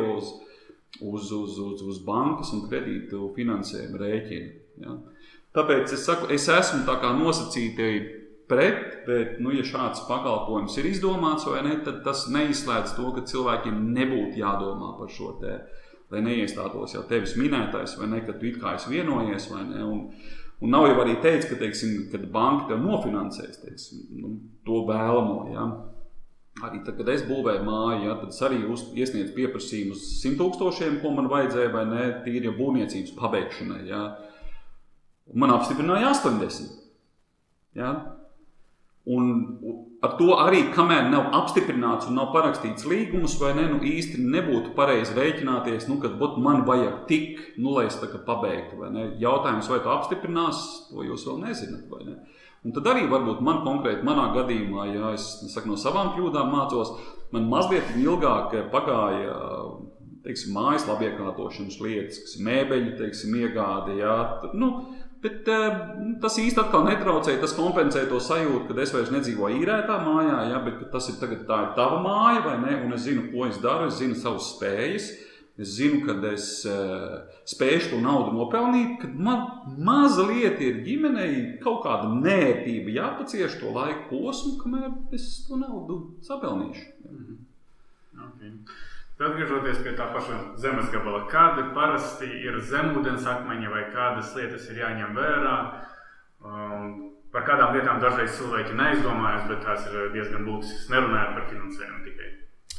uz bankas un kredītu finansējumu rēķinu. Ja? Tāpēc es saku, es esmu tā kā nosacīti pret, bet, ja šāds pakalpojums ir izdomāts vai ne, tad tas neizslēdz to, ka cilvēkiem nebūtu jādomā par šo te, lai neiestātos jau tevis minētais vai ne, ka tu it kā esi vienojies vai ne, un nav jau arī teicis, ka, teiksim, kad banka tev nofinansēs, teiksim, to vēlamo, ja. Arī tad, kad es būvēju māju, ja, tad es arī iesniedzu pieprasījumu uz 100,000, ko man vajadzēja vai ne, tīri jau būvniecības pabeigšanai, ja. Un man apstiprināja 80, ja. Un ar to arī, kamēr nav apstiprināts un nav parakstīts līgums, vai ne, īsti nebūtu pareizi rēķināties, kad man vajag tik, lai es tā kā pabeigtu, vai ne. Jautājums, vai tu apstiprinās, to jūs vēl nezināt, vai ne. Un tad arī varbūt man konkrēti, manā gadījumā, ja es no savām kļūdām mācos, man mazliet ilgāk pagāja, teiksim, mājas labiekārtošanas lietas, kas mēbeļi, teiksim, iegāde, jā, bet tas īsti atkal netraucēja, tas kompensēja to sajūtu, kad es vairs nedzīvoju īrētā mājā, ja, bet tas ir tagad tā ir tava māja, vai ne, un es zinu, ko es daru, es zinu savas spējas, es zinu, kad es spēšu to naudu nopelnīt, kad man maza lieta ir ģimenei kaut kāda nērtība jāpacieš to laiku posmu, kamēr es to naudu sapelnīšu. Okay. Tad atgriežoties pie tā paša zemes gabala, kādi parasti ir zemūdens akmeņi vai kādas lietas ir jāņem vērā? Par kādām lietām dažreiz cilvēki neizdomājas, bet tās ir diezgan būtiskas, nerunājot par finansējumu tikai.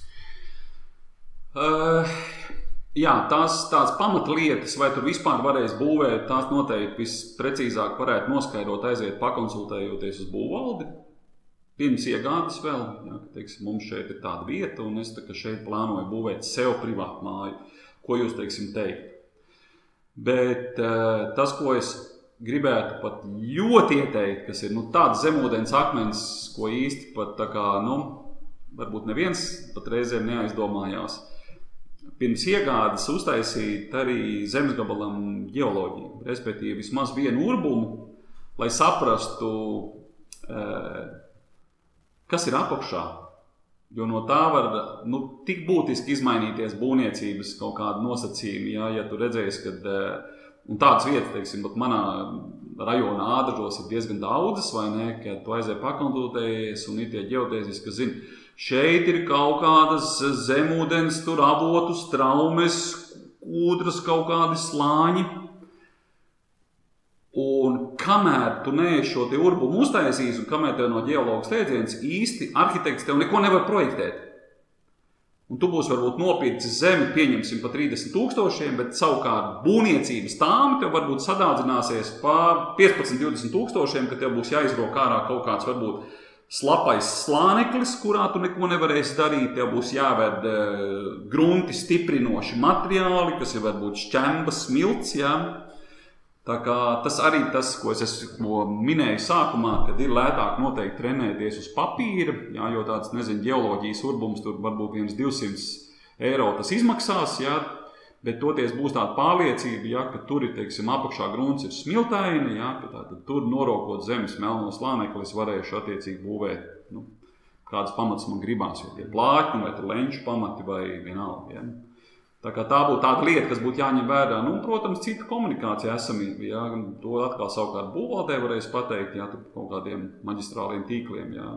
Jā, tās pamatlietas, vai tur vispār varēs būvēt, tās noteikti visprecīzāk varētu noskaidrot, aiziet pakonsultējoties uz būvvaldi. Pirms iegādes vēl, ja, teiksim, mums šeit ir tāda vieta, un es šeit plānoju būvēt sev privātu māju. Ko jūs, teiksim, teikt? Bet tas, ko es gribētu pat ļoti ieteikt, kas ir tāds zemūdens akmens, ko īsti pat tā kā, varbūt neviens pat reizēm neaizdomājās. Pirms iegādes uztaisīt arī zemesgabalam ģeoloģiju, respektīvi vismaz vienu urbumu, lai saprastu, kas ir apakšā, jo no tā var tik būtiski izmainīties būvniecības kaut kāda nosacījuma, ja tu redzēsi, kad un tādas vietas, teiksim, manā rajonā Ādažos ir diezgan daudzas, vai ne, kad tu aizēji pakonsultējies un ir tie ģeodēzisti, kas zina, šeit ir kaut kādas zemūdens, tur avotus, traumes, ūdras kaut kādi slāņi. Un kamēr tu neesi šo te urbumu uztaisījis un kamēr tev no ģeologa steidziens, īsti arhitekts tev neko nevar projektēt. Un tu būsi varbūt nopircis zemi, pieņemsim pa 30,000, bet savukārt būvniecības tāmi tev varbūt sadādzināsies pa 15-20,000, ka tev būs jāizrok ārā kaut kāds varbūt slapais slāneklis, kurā tu neko nevarēsi darīt, tev būs jāved grunti stiprinoši materiāli, kas ir varbūt šķembas, smilts, jā. Tā kā tas arī tas, ko es minēju sākumā, kad ir lētāk noteikti trenēties uz papīra, jā, jo tāds, ģeoloģijas urbums tur varbūt 200 eiro tas izmaksās, jā, bet toties būs tāda pārliecība, jā, ka tur ir, teiksim, apakšā grunts ir smiltaini, jā, ka tātad tur norokot zemes melno slānekli, es varēšu attiecīgi būvēt, kādas pamatas man gribās, vai tie plāķi, vai tur lenču pamati, vai vienalga, jā. Tā kā tā būtu tāda lieta, kas būtu jāņem vērā. Protams, cita komunikācija esamība, jā, to atkal savukārt būvvaldē varēs pateikt, jā, tur kaut kādiem maģistrāliem tīkliem, jā.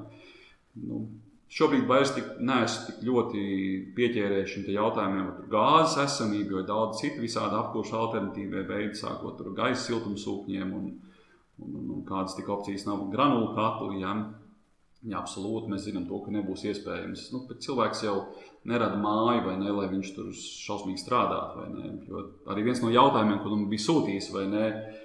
Šobrīd vairs neesmu tik ļoti pieķērējuši šim te jautājumiem par gāzes esamību, jo ir daudz citu visādi apkursu alternatīvie veidi, sākot tur gaisa siltumsūkņiem un kādas tik opcijas nav granulu katli, jā. Jā, absolūti, mēs zinām to, ka nebūs iespējams. Bet cilvēks jau nerada māju, vai ne, lai viņš tur šausmīgi strādāt, vai ne. Jo arī viens no jautājumiem, ko man bija sūtījis, vai ne,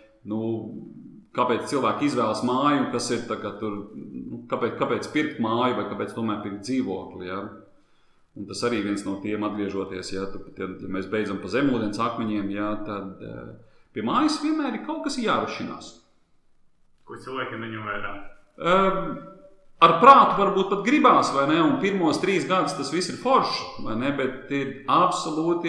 kāpēc cilvēki izvēlas māju, kas ir tā kā tur, kāpēc pirkt māju, vai kāpēc tomēr pirkt dzīvokli, jā. Un tas arī viens no tiem atgriežoties, jā, ja mēs beidzam pa zemūdens akmeņiem, jā, tad pie mājas vienmēr ir kaut kas jārašinās. Ko cilvēkiem neņem vērā? Ar prātu varbūt pat gribās, vai ne, un pirmos 3 gadus tas viss ir forši, vai ne, bet absolūti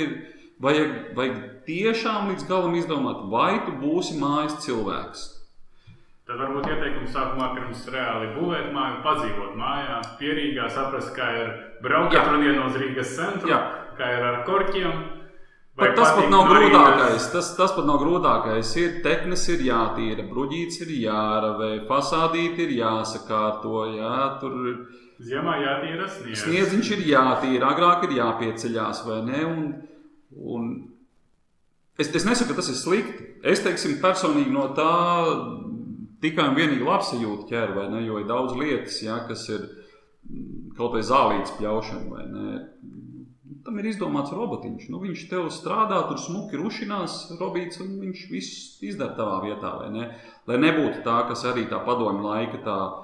vajag tiešām līdz galam izdomāt, vai tu būsi mājas cilvēks. Tad varbūt ieteikums sākumā pirms reāli būvēt māju, padzīvot mājā, pierīgā, saprast, kā ir braukt katru dienu uz Rīgas centru, kā ir ar korķiem. Tas pat nav grūtākais. Tas pat nav grūtākais. Teknes ir jātīra, bruģīts ir jāravē, fasādīti ir jāsakārto, tur ziemā jātīra sniegs. Sniedziņš ir jātīra, agrāk ir jāpieceļās, vai ne? Un es nesaku, ka tas ir slikti. Es, teiksim, personīgi no tā tikai un vienīgi labsajūtu ķer, vai ne? Jo ir daudz lietas, kas ir kaut vai zālītes pļaušana, vai ne? Tam ir izdomāts robotiņš. Viņš tev strādā, tur smuki rušinās robīts, un viņš viss izdara tavā vietā, vai ne? Lai nebūtu tā, kas arī tā padomju laika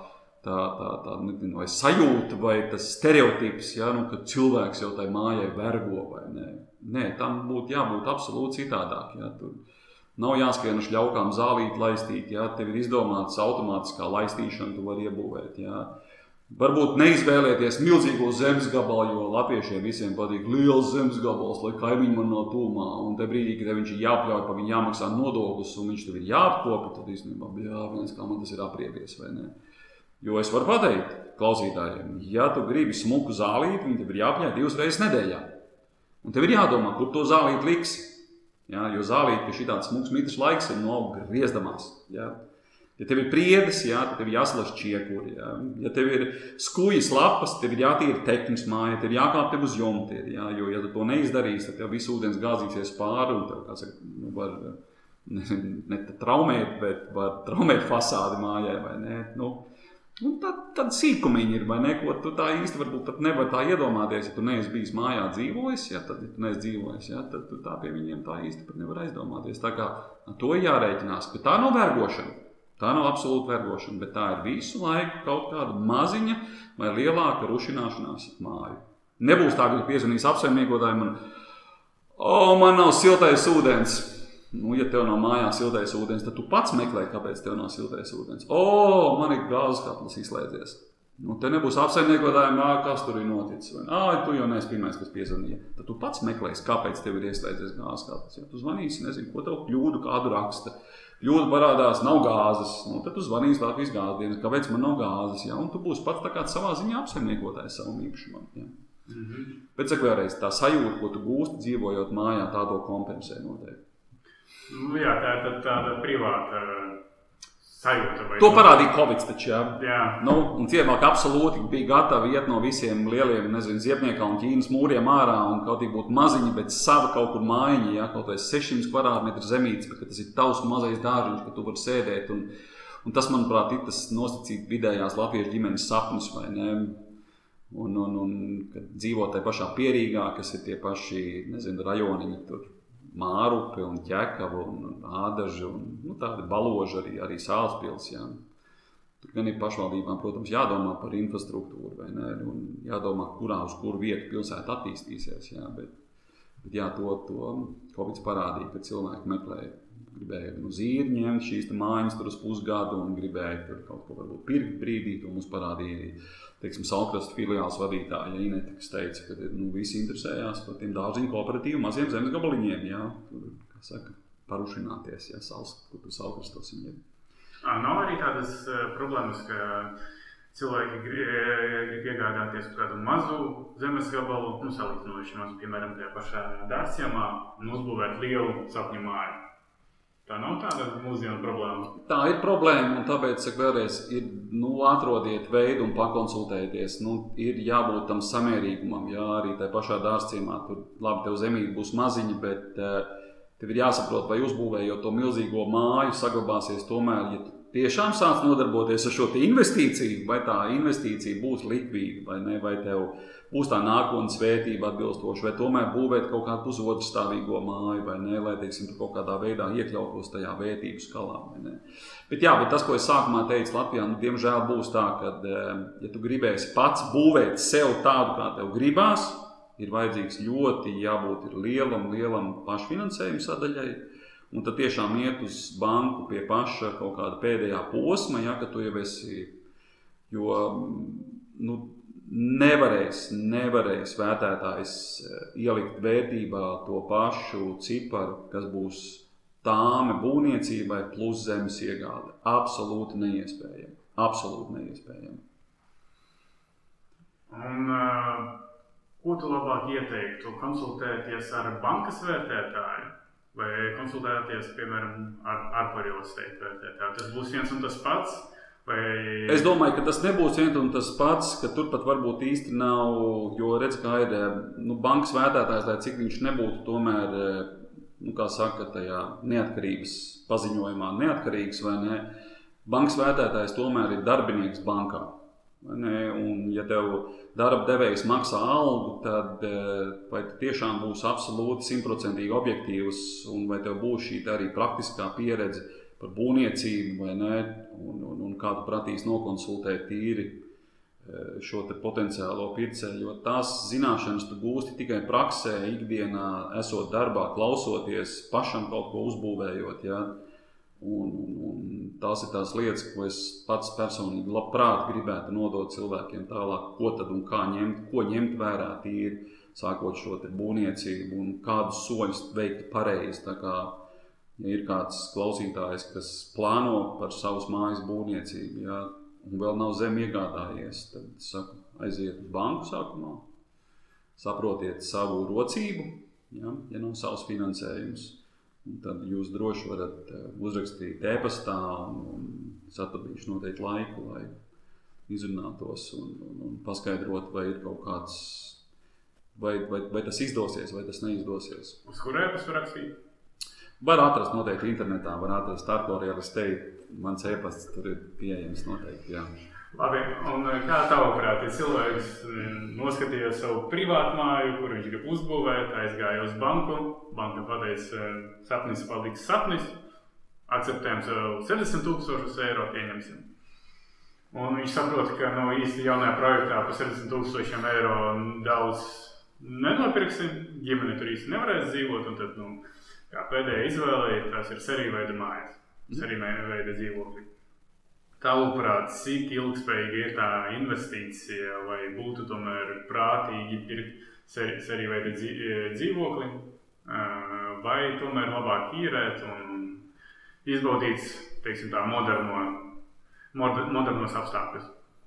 tā nezinu, vai sajūta, vai tas stereotips, ka cilvēks jau tai mājai vergo, vai ne? Nē, tam būtu jābūt absolūti citādāk, Tur nav jāskrien uz šļaukām zālīt, laistīt, Tev ir izdomāts automātiskā laistīšana, tu vari iebūvēt, Varbūt neizvēlēties milzīgo zemes gabalu, jo latviešiem visiem patīk liels zemes gabals, lai kaimiņi man nav tūmā. Un te brīdī, kad viņš ir jāpļauj, pa viņu jāmaksā nodokļus un viņš tev ir jāapkopa, tad īstenībā, kā man tas ir apriebies, vai ne? Jo es varu pateikt klausītājiem, ja tu gribi smuku zālīti, viņi tev ir jāpļauj 2 reizes nedēļā. Un tev ir jādomā, kur to zālīti liks. Jo zālīti, ka šitāds smuks mitrs laiks ir griezdamās. Ja tev ir priedes, tad tev ir jāsalaiž čiekuri. Ja tev ir skujas lapas, tev ir jātīra tekņas māja, tev ir jākāp tev uz jumti. Jo, ja tu to neizdarīsi, tad tev visu ūdens gāzīsies pāri un tev, var ne traumēt, bet var traumēt fasādi mājai, vai ne? Un tad sīkumiņi ir, vai ne? Ko tu tā īsti varbūt pat nevar tā iedomāties, ja tu neesi bijis mājā dzīvojis, tad tu tā pie viņiem tā īsti pat nevar aizdomāties. Tā kā to ir jārēķinās, ka tā nav vergošana. Tā nav absolūta vergošana, bet tā ir visu laiku kaut kāda maziņa vai lielāka rušināšanās māju. Nebūs tā, ka tu piezvanīs apsaimniekotājiem un man nav siltais ūdens. Ja tev nav mājā siltais ūdens, tad tu pats meklē, kāpēc tev nav siltais ūdens. Man ir gāzes katls izslēdzies. Te nebūs apsaimniekotājiem, kas tur ir noticis. Tu jau neesi pirmais, kas piezvanīja. Tad tu pats meklēsi, kāpēc tev ir ieslēdzies gāzes katls. Ja tu zvanīsi, nezinu, ko tev kļūdu kādu raksta. Kļūda parādās, nav gāzes, tad tu zvanīsi Latvijas gāzdienas, kāpēc man nav gāzes, un tu būsi pats tā kā savā ziņā apsaimniekotājs savam īpašumam. Bet saku vēlreiz, tā sajūta, ko tu gūsti dzīvojot mājā, tā to kompensē noteikti. Tā ir tāda privāta sajūta. To parādīja Covid taču, un cilvēki absolūti bija gatavi iet no visiem lieliem, Ziepniekā un Ķīnas mūriem ārā un kaut būtu maziņi, bet sava kaut kur mājiņa, kaut vai 600 kvadrātmetru zemītes, bet tas ir tavs mazais dāržiņš, ka tu vari sēdēt. Un tas, manuprāt, ir tas nosacīt vidējās latviešu ģimenes sapnis, vai ne? Un kad dzīvo tai pašā Pierīgā, kas ir tie paši, rajoniņi tur. Mārupe un Ķekava un Ādaži un tādi Baloži arī Sālspils. Tur gan ir pašvaldībām, protams, jādomā par infrastruktūru, vai ne? Un jādomā, uz kuru vietu pilsēta attīstīsies. Bet to Covid parādīja, ka cilvēki gribēja zīri ņemt šīs mājas tur uz pusgadu un gribēja tur kaut ko varbūt pirkt brīdī. To mums parādīja Salkrastu filiāls vadītāja Inete, kas teica, ka visi interesējās par tiem dārziņu kooperatīvu maziem zemes gabaliņiem, parušināties, kur tur Salkrastos viņi ir. Nav arī tādas problēmas, ka cilvēki grib iegādāties kādu mazu zemes gabalu, salīdzinoši mazu, piemēram, tajā pašā Dārciemā, un uzbūvēt lielu sapņu māju. Tā nav tāda mūsdienu problēma? Tā ir problēma, un tāpēc, vēlreiz, ir, atrodiet veidu un pakonsultēties. Ir jābūt tam samērīgumam, arī tai pašā Dārciemā. Tur, labi, tev zemīte būs maziņa, bet tev ir jāsaprot, vai uzbūvējot to milzīgo māju, saglabāsies tomēr, ja tu tiešām sāc nodarboties ar šo investīciju, vai tā investīcija būs likvīda, vai ne, vai tev būs tā nākotnes vērtība atbilstoša, vai tomēr būvēt kaut kādu pusotru stāvīgo māju, vai ne, lai, tu kaut kādā veidā iekļautos tajā vērtību skalā, vai ne. Bet tas, ko es sākumā teicu Latvijā, diemžēl būs tā, ka, ja tu gribēsi pats būvēt sev tādu, kā tev gribās, ir vajadzīgs ļoti jābūt lielam pašfinansējuma sadaļai, un tad tiešām iet uz banku pie paša kaut kāda pēdējā posma, ka tu jau esi, jo, nevarēs vērtētājs ielikt vērtībā to pašu ciparu, kas būs tāme būvniecībai plus zemes iegāde. Absolūti neiespējami. Absolūti neiespējami. Un ko tu labāk ieteiktu? Konsultēties ar bankas vērtētāju vai konsultēties, piemēram, ar real estate vērtētāju? Tas būs viens un tas pats? Vai... Es domāju, ka tas nebūs viens un tas pats, ka turpat varbūt īsti nav, jo redz, kā ir bankas vērtētājs, lai cik viņš nebūtu tomēr, kā saka, tajā neatkarības paziņojumā neatkarīgs vai ne, bankas vērtētājs tomēr ir darbinieks bankā. Un ja tev darba devējs maksā algu, tad vai tiešām būs absolūti 100% objektīvs un vai tev būs šī arī praktiskā pieredze par būvniecību vai ne, un kā tu prātīs nokonsultēt tīri šo te potenciālo pircēju, jo tās zināšanas tu gūsti tikai praksē, ikdienā, esot darbā, klausoties, pašam kaut ko uzbūvējot, ja? Un tās ir tās lietas, ko es pats personīgi labprāt gribētu nodot cilvēkiem tālāk, ko tad un kā ņemt vērā tīri, sākot šo te būvniecību un kādus soļus veikt pareizi, tā kā ja ir kāds klausītājs, kas plāno par savas mājas būvniecību, ja, un vēl nav zemi iegādājies, tad saku, aiziet uz banku sākumā, saprotiet savu rocību, ja nav savs finansējums. Un tad jūs droši varat uzrakstīt e-pastā un satapīšu noteikti laiku, lai izrunātos un paskaidrot, vai ir kaut kāds, vai tas izdosies, vai tas neizdosies. Uz kur e-pastu rakstīt? Var atrast noteikti internetā, var atrast Tarko Real Estate, mans e-pasts tur ir pieejams noteikti, jā. Labi, un kā tavuprāt, ja cilvēks noskatījās savu privātu māju, kur viņš grib uzbūvēt, aizgāja uz banku, banka pateica, sapnis paliks sapnis, akceptējam savu 70,000 eiro, pieņemsim. Un viņš saprot, ka īsti jaunajā projektā par 70,000 eiro daudz nenopirksim, ģimene tur īsti nevarēs dzīvot, un tad, kā pēdējā izvēle, tās ir serīveida mājas, serīveida dzīvokļi. Tavuprāt, cik ilgspējīga ir tā investīcija, vai būtu tomēr prātīgi pirkt serīveida dzīvokli, vai tomēr labāk īrēt un izbaudīt, teiksim tā, modernos apstākļus?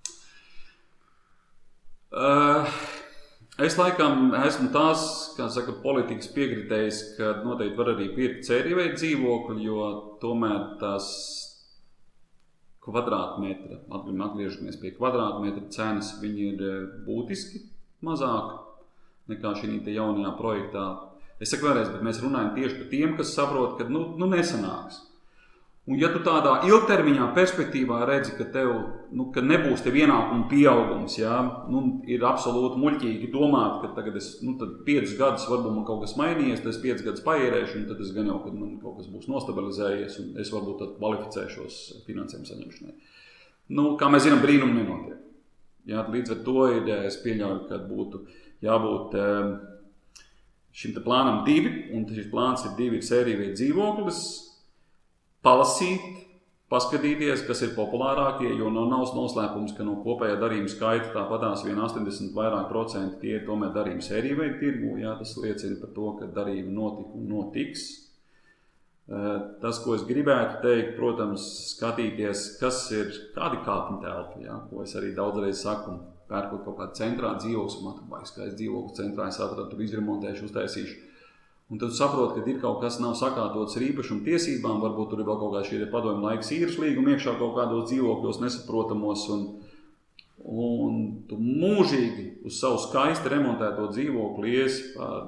Es laikam esmu tās, kā saka, politikas piekritējis, ka noteikti var arī pirkt serīveida dzīvokli, jo tomēr tās kvadrātmetra, atgriežamies pie kvadrātmetra cenas, viņi ir būtiski mazāk nekā šī te jaunajā projektā. Es saku vēlreiz, bet mēs runājam tieši par tiem, kas saprot, ka nesanāks. Un ja tu tādā ilgtermiņā perspektīvā redzi, ka tev, ka nebūs tev ienākumu pieaugums, ja, ir absolūti muļķīgi domāt, ka tagad tad 5 gadus varbūt man kaut kas mainījies, tad es 5 gadus paierēšu, un tad es gan jau, kad man kaut kas būs nostabilizējies, un es varbūt tad kvalificēšos finansējumu saņemšanai. Kā mēs zinām, brīnumi nenotiek. Ja, līdz ar to es pieļauju, ka būtu jābūt šim te plānam 2, un šis plāns ir 2 serīveida dzīvoklis, palasīt, paskatīties, kas ir populārākie, jo nav noslēpums, ka no kopējā darījuma skaita tāpatās 80% vairāk procenti tie ir tomēr darījumi serīveida tirgu. Jā, tas liecina par to, ka darījumi notika un notiks. Tas, ko es gribētu teikt, protams, skatīties, kādi kāpņu telpi, jā, ko es arī daudzreiz saku, pērkot kaut kādu centrā dzīvoklis, man skaists dzīvoklis centrā, es atradu, tur izremontēšu, uztaisīšu. Un tad saprot, ka ir kaut kas nav sakārtots ar īpašumu tiesībām, varbūt tur ir vēl kaut kā šī padomju laiks īres līguma iekšā kaut kādos dzīvokļos nesaprotamos, un tu mūžīgi uz savu skaisti remontēto dzīvokli ies par,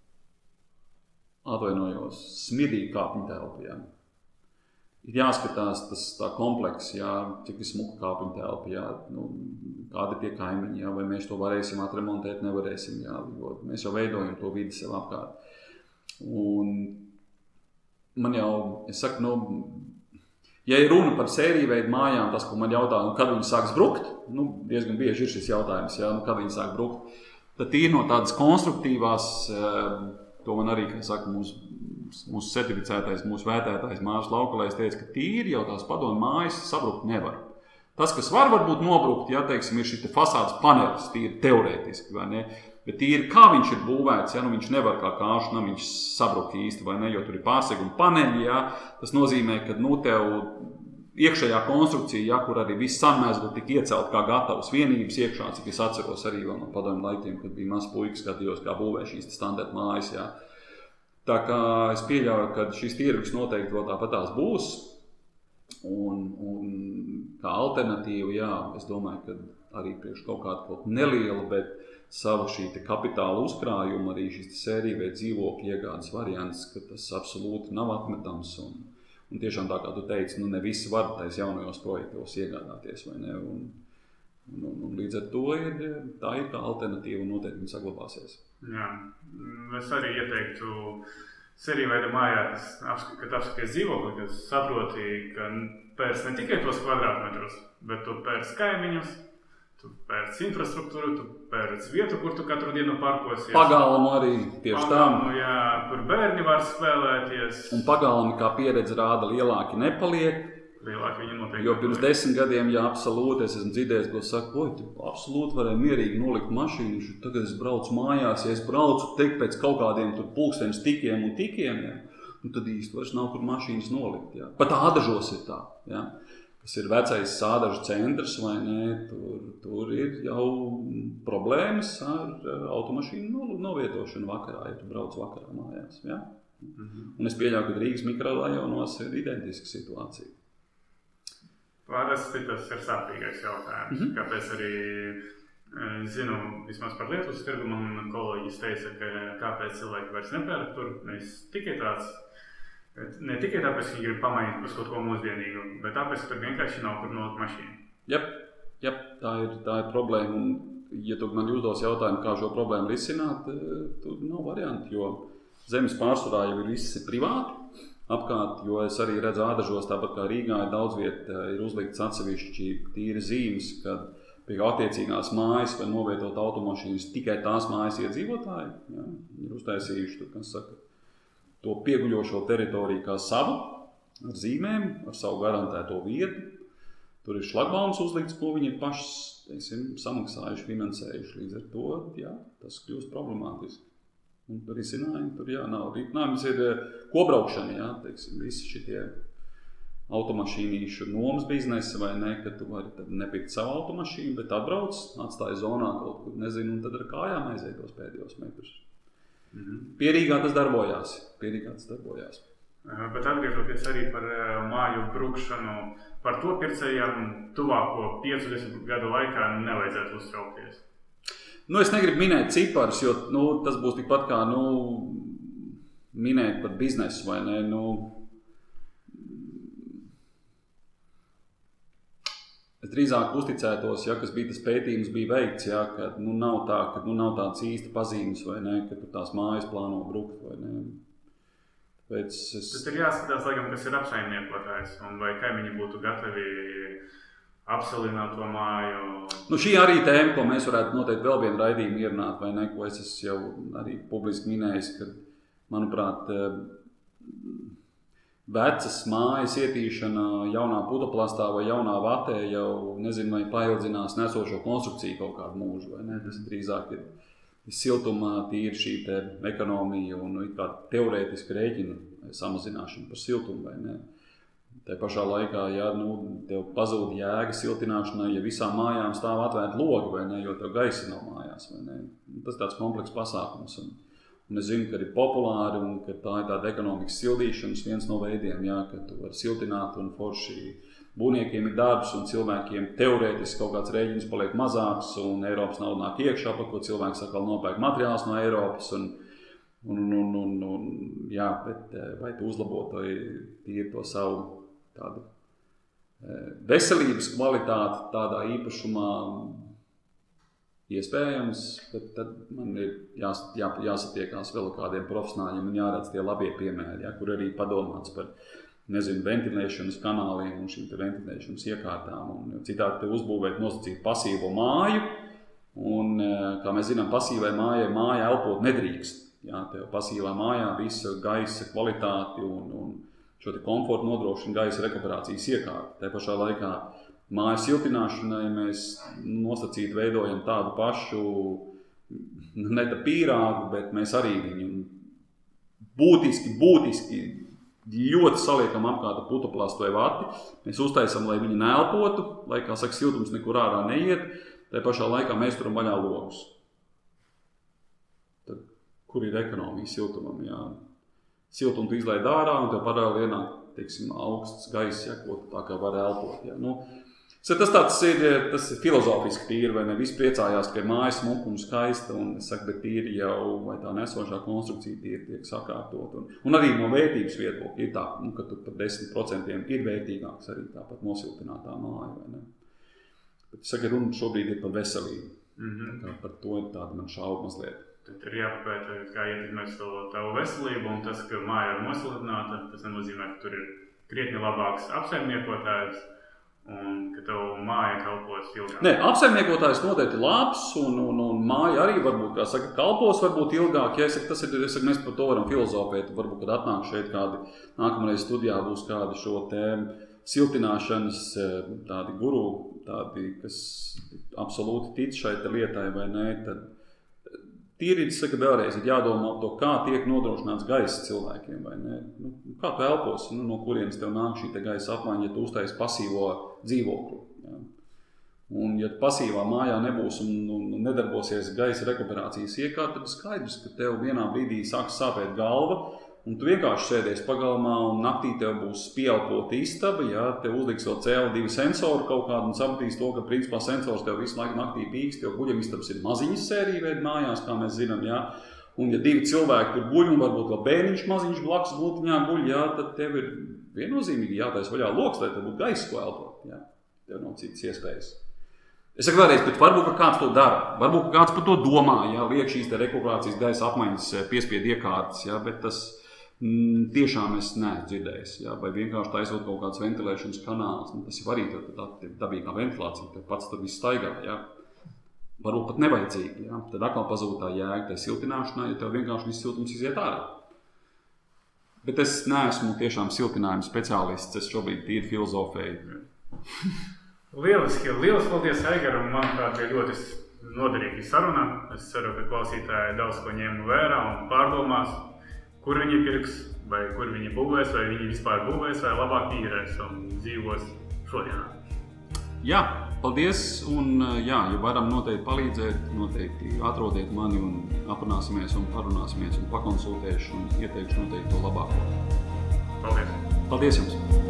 atvainojos, smidīgu kāpņu telpu. Jā. Ir jāskatās tā kompleks, jā, cik ir smuka kāpņu telpa, jā, kādi tie kaimiņi, jā, vai mēs to varēsim atremontēt, nevarēsim, jā, jo mēs jau veidojam to vidi sev apkārt. Un man jau, es saku, ja ir runa par sērīveidu mājām, tas, ko man jautā, kad viņi sāks brukt, diezgan bieži ir šis jautājums, jā, kad viņi sāk brukt, tad ir no tādas konstruktīvās, to man arī, kā saka, mūsu certificētais, mūsu vērtētājs Māris Laukalējs teica, ka tīri jau tās padomju mājas sabrukt nevar. Tas, kas varbūt nobrukt, ja, teiksim, ir šis fasādes panelis, tīri teorētiski, vai ne? Bet tīri kā viņš ir būvēts, ja, nu viņš nevar kā kāšu namiņš sabrukt īsti vai ne, jo tur ir pārseguma paneļi, ja, tas nozīmē, ka tev iekšējā konstrukcija, ja, kur arī viss sanmēzgli tika iecelt kā gatavas vienības iekšā, cik es atceros arī vēl no padomju laikiem, kad bija maz puikas skatījos, kā būvē šīs standarta mājas. Ja. Tā kā es pieļauju, ka šis tirgus noteikti vēl tāpatās būs. Un kā alternatīva, jā, es domāju, ka arī priekš kaut neliela, bet savu šī kapitāla uzkrājumu, arī šis sērijveida dzīvokļu iegādes variants, ka tas absolūti nav atmetams. Un tiešām tā kā tu teici, ne visi var tais jaunajos projektos iegādāties, vai ne? Un līdz ar to tā ir kā alternatīva un noteikti saglabāsies. Jā, es arī ieteiktu sērijveida mājā, kad apskaties dzīvokli, kad saproti, ka pēc ne tikai tos kvadrātmetrus, bet tu pēc kaimiņus, tu pēc infrastruktūru, tu pēc vietu, kur tu katru dienu parkosies. Pagalmu arī tieši tā. Jā, kur bērni var spēlēties. Un pagalmi, kā pieredze rāda, lielāki nepaliek. Lielāki viņi noteikti. Jo pirms 10 gadiem, jā, absolūti, es esmu dzirdējis, ko saka, tu absolūti varēja mierīgi nolikt mašīnu, tagad es braucu mājās, ja es braucu teikt pēc kaut kādiem tur pulksteņus tikiem un tikiem, jā, un tad īsti vairs nav kur mašīnas nolikt, jā. Pat Ādažos ir tā, jā, kas ir vecais Ādažu centrs, vai ne, tur ir jau problēmas ar automašīnu novietošanu vakarā, ja tu brauc vakarā mājās, jā. Un es pieļauju, ka Rīgas mikrorajonos ir identiska situācija. Parasti tas ir sāpīgais jautājums, kāpēc arī zinu, vismaz par Lietuvas tirgu man kolēģis teica, ka kāpēc cilvēki vairs nepērk tur, ne tikai tāpēc, ka viņi grib pamainīt uz kaut ko mūsdienīgu, bet tāpēc, ka tur vienkārši nav kur nolikt mašīnu. Jep, tā ir problēma, un ja tu man uzdos jautājumu, kā šo problēmu risināt, tur nav varianti, jo zemes pārsvarā jau ir visi privāti. Apkārt, jo es arī redzu Ādažos, tāpat kā Rīgā ir daudz vieta, ir uzlikts atsevišķi tīri zīmes, kad pie attiecīgās mājas var novietot automašīnas tikai tās mājas iedzīvotāji. Ja, ir uztaisījuši tur, kas saka, to pieguļošo teritoriju kā savu, ar zīmēm, ar savu garantēto vietu. Tur ir šlagbaums uzlikts, ko viņi ir paši, samaksājuši, finansējuši. Līdz ar to, jā, tas kļūst problemātiski. Un risinājumi tur nav. Risinājums ir kobraukšana, jā, teiksim, visi šitie automašīnīšu nomas biznesi vai ne, ka tu vari nepirkt savu automašīnu, bet atbrauc, atstāja zonā kaut kur, nezinu, un tad ar kājām aiziet tos pēdējos metrus. Pierīgā tas darbojās. Bet atgriežoties arī par māju brukšanu, par to pircējiem tuvāko 5-10 gadu laikā nevajadzētu uztraukties. Es negribu minēt ciparus, jo tas būs tikpat kā minēt par biznesu, vai ne? Es drīzāk uzticētos, ja, kas bija tas pētījums bija veikts, ja, ka nav tāds īsti pazīmes, vai ne, ka tu tās mājas plāno brukt, vai ne. Tas ir jāskatās, laikam, kas ir apsaimniekotājs, un vai kaimiņi būtu gatavi apsalināt to māju. Šī arī tēma, ko mēs varētu noteikti vēl vienu raidījumu ierunāt, vai ne, ko es esmu jau arī publiski minējis, ka, manuprāt, vecas mājas ietīšana jaunā putoplastā vai jaunā vatē jau, nezinu, vai paildzinās nesošo konstrukciju kaut kādu mūžu, vai ne, tas drīzāk ir siltumā tīri šī te ekonomija un kā teorētiski rēķina samazināšana par siltumu, vai ne. Tā pašā laikā, ja tev pazūd jēga siltināšanai, ja visām mājām stāv atvērti logi, vai ne, jo tev gaisa nav mājās, vai ne. Tas ir tāds komplekss pasākums. Un es zinu, ka ir populāri un ka tā ir tāda ekonomikas sildīšanas viens no veidiem, jā, ka tu vari siltināt un forši būvniekiem ir darbs un cilvēkiem teorētiski kaut kāds rēķins paliek mazāks un Eiropas nauda nāk iekšā, par ko cilvēks atkal nopērk materiālus no Eiropas jā, bet vai tu uzlabotoji tīri to savu tādu veselības kvalitāti tādā īpašumā iespējams, bet tad man ir jāsatiekās vēl kādiem profesionāļiem un jāredz tie labie piemēri, ja, kur arī padomāts par, ventilēšanas kanāliem un šīm ventilēšanas iekārtām. Un citādi te uzbūvēt nosacīt pasīvo māju, un, kā mēs zinām, pasīvai māja elpot nedrīkst. Ja, tev pasīvā mājā visa gaisa kvalitāti un šo te komfortu nodrošina gaisa rekuperācijas iekārta. Tā pašā laikā mājas siltināšanai mēs nosacīti veidojam tādu pašu ne tā pīrāgu, bet mēs arī viņu būtiski ļoti saliekam apkārt putuplastu vai vati. Mēs uztaisam, lai viņi neelpotu, lai, kā saka, siltums nekur ārā neiet. Tā pašā laikā mēs turam vaļā logus. Tad, kur ir ekonomija siltumam? Jā. Siltumu tu izlaid ārā un tev parāli ienāk, teiksim, augsts gaiss, ja, ko tu tā kā var elpot. Jā. Nu, tas ir filozofiski tīri, vai ne? Visi priecājās, ka ir mājas smuka un skaista, un es saku, bet tīri jau, vai tā nesošā konstrukcija tīri tiek sakārtot. Un arī no vērtības viedokļa ir tā, ka tu par 10% ir vērtīgāks arī tāpat nosiltinātā māja, vai ne? Bet es saku, runa šobrīd ir par veselību. Par to ir tāda man šauba mazliet. Tad ir jāpapēta, kā ietekmēs tavu veselību, un tas, ka māja ir nosiltināta, tas nenozīmē, ka tur ir krietni labāks apsaimniekotājs, un ka tev māja kalpos ilgāk. Nē, apsaimniekotājs noteikti labs, un māja arī varbūt, kā saka, kalpos varbūt ilgāk. Ja, es saku, mēs par to varam filozofēt. Varbūt, kad atnāk šeit kādi, nākamreiz studijā būs kādi šo tēmu siltināšanas tādi guru, tādi, kas absolūti tic šai lietai vai nē, tad tīri, es saku, vēlreiz ir jādomā par to, kā tiek nodrošināts gaiss cilvēkiem, vai ne? Nu, kā tu elposi, no kurienes tev nāk šī gaisa apmaiņa, ja tu uztaisi pasīvo dzīvokli. Ja? Un ja pasīvā mājā nebūs un nedarbosies gaisa rekuperācijas iekārta, tad skaidrs, ka tev vienā brīdī sāks sāpēt galva, un tu vienkārši sēdies pagalmā, un naktī tev būs pieelpota istaba, ja? Tev uzliks vēl CO2 sensoru kaut kādu un sapratīs to, ka principā sensors tev visu laiku naktī pīkst, jo guļamistabas ir maziņas sērija veida mājās, kā mēs zinām, ja? Un ja 2 cilvēki tur guļ un varbūt vēl bērniņš maziņš blakus gultiņā guļ, ja? Tad tev ir viennozīmīgi jātais vaļā loks, lai tev būtu gaisa, ko elpot. Ja? Tev nav citas iespējas. Es saku vēlreiz, bet varbūt kāds to dara, varbūt kāds par to domā, ja? Liek šīs te rekuperācijas gaisa apmaiņas piespiedu iekārtas, ja? Bet tas tiešām es neesmu dzirdējis, ja? Vai vienkārši taisot kaut kāds ventilēšanas kanāls, tas ir arī dabīgā ventilācija, tev pats tur viss staigā, ja? Varbūt pat nevajadzīgi, ja? Tad atkal pazūd tā jēga tai siltināšanai, ja tev vienkārši viss siltums iziet ārā. Bet es neesmu tiešām siltinājuma speciālists, es šobrīd tīri filozofēju. Lieliski paldies, Aigar, un manuprāt, bija ļoti noderīga saruna. Es ceru, ka klausītāji daudz ko ņem vērā un pārdomās, kur viņi pirks, vai kur viņi būvēs, vai viņi vispār būvēs, vai labāk īrēs un dzīvos šodienā. Jā, paldies, un jā, ja varam noteikti palīdzēt, noteikti atrodiet mani un aprunāsimies un parunāsimies un pakonsultēšu un ieteikšu noteikti to labāko. Paldies! Paldies jums!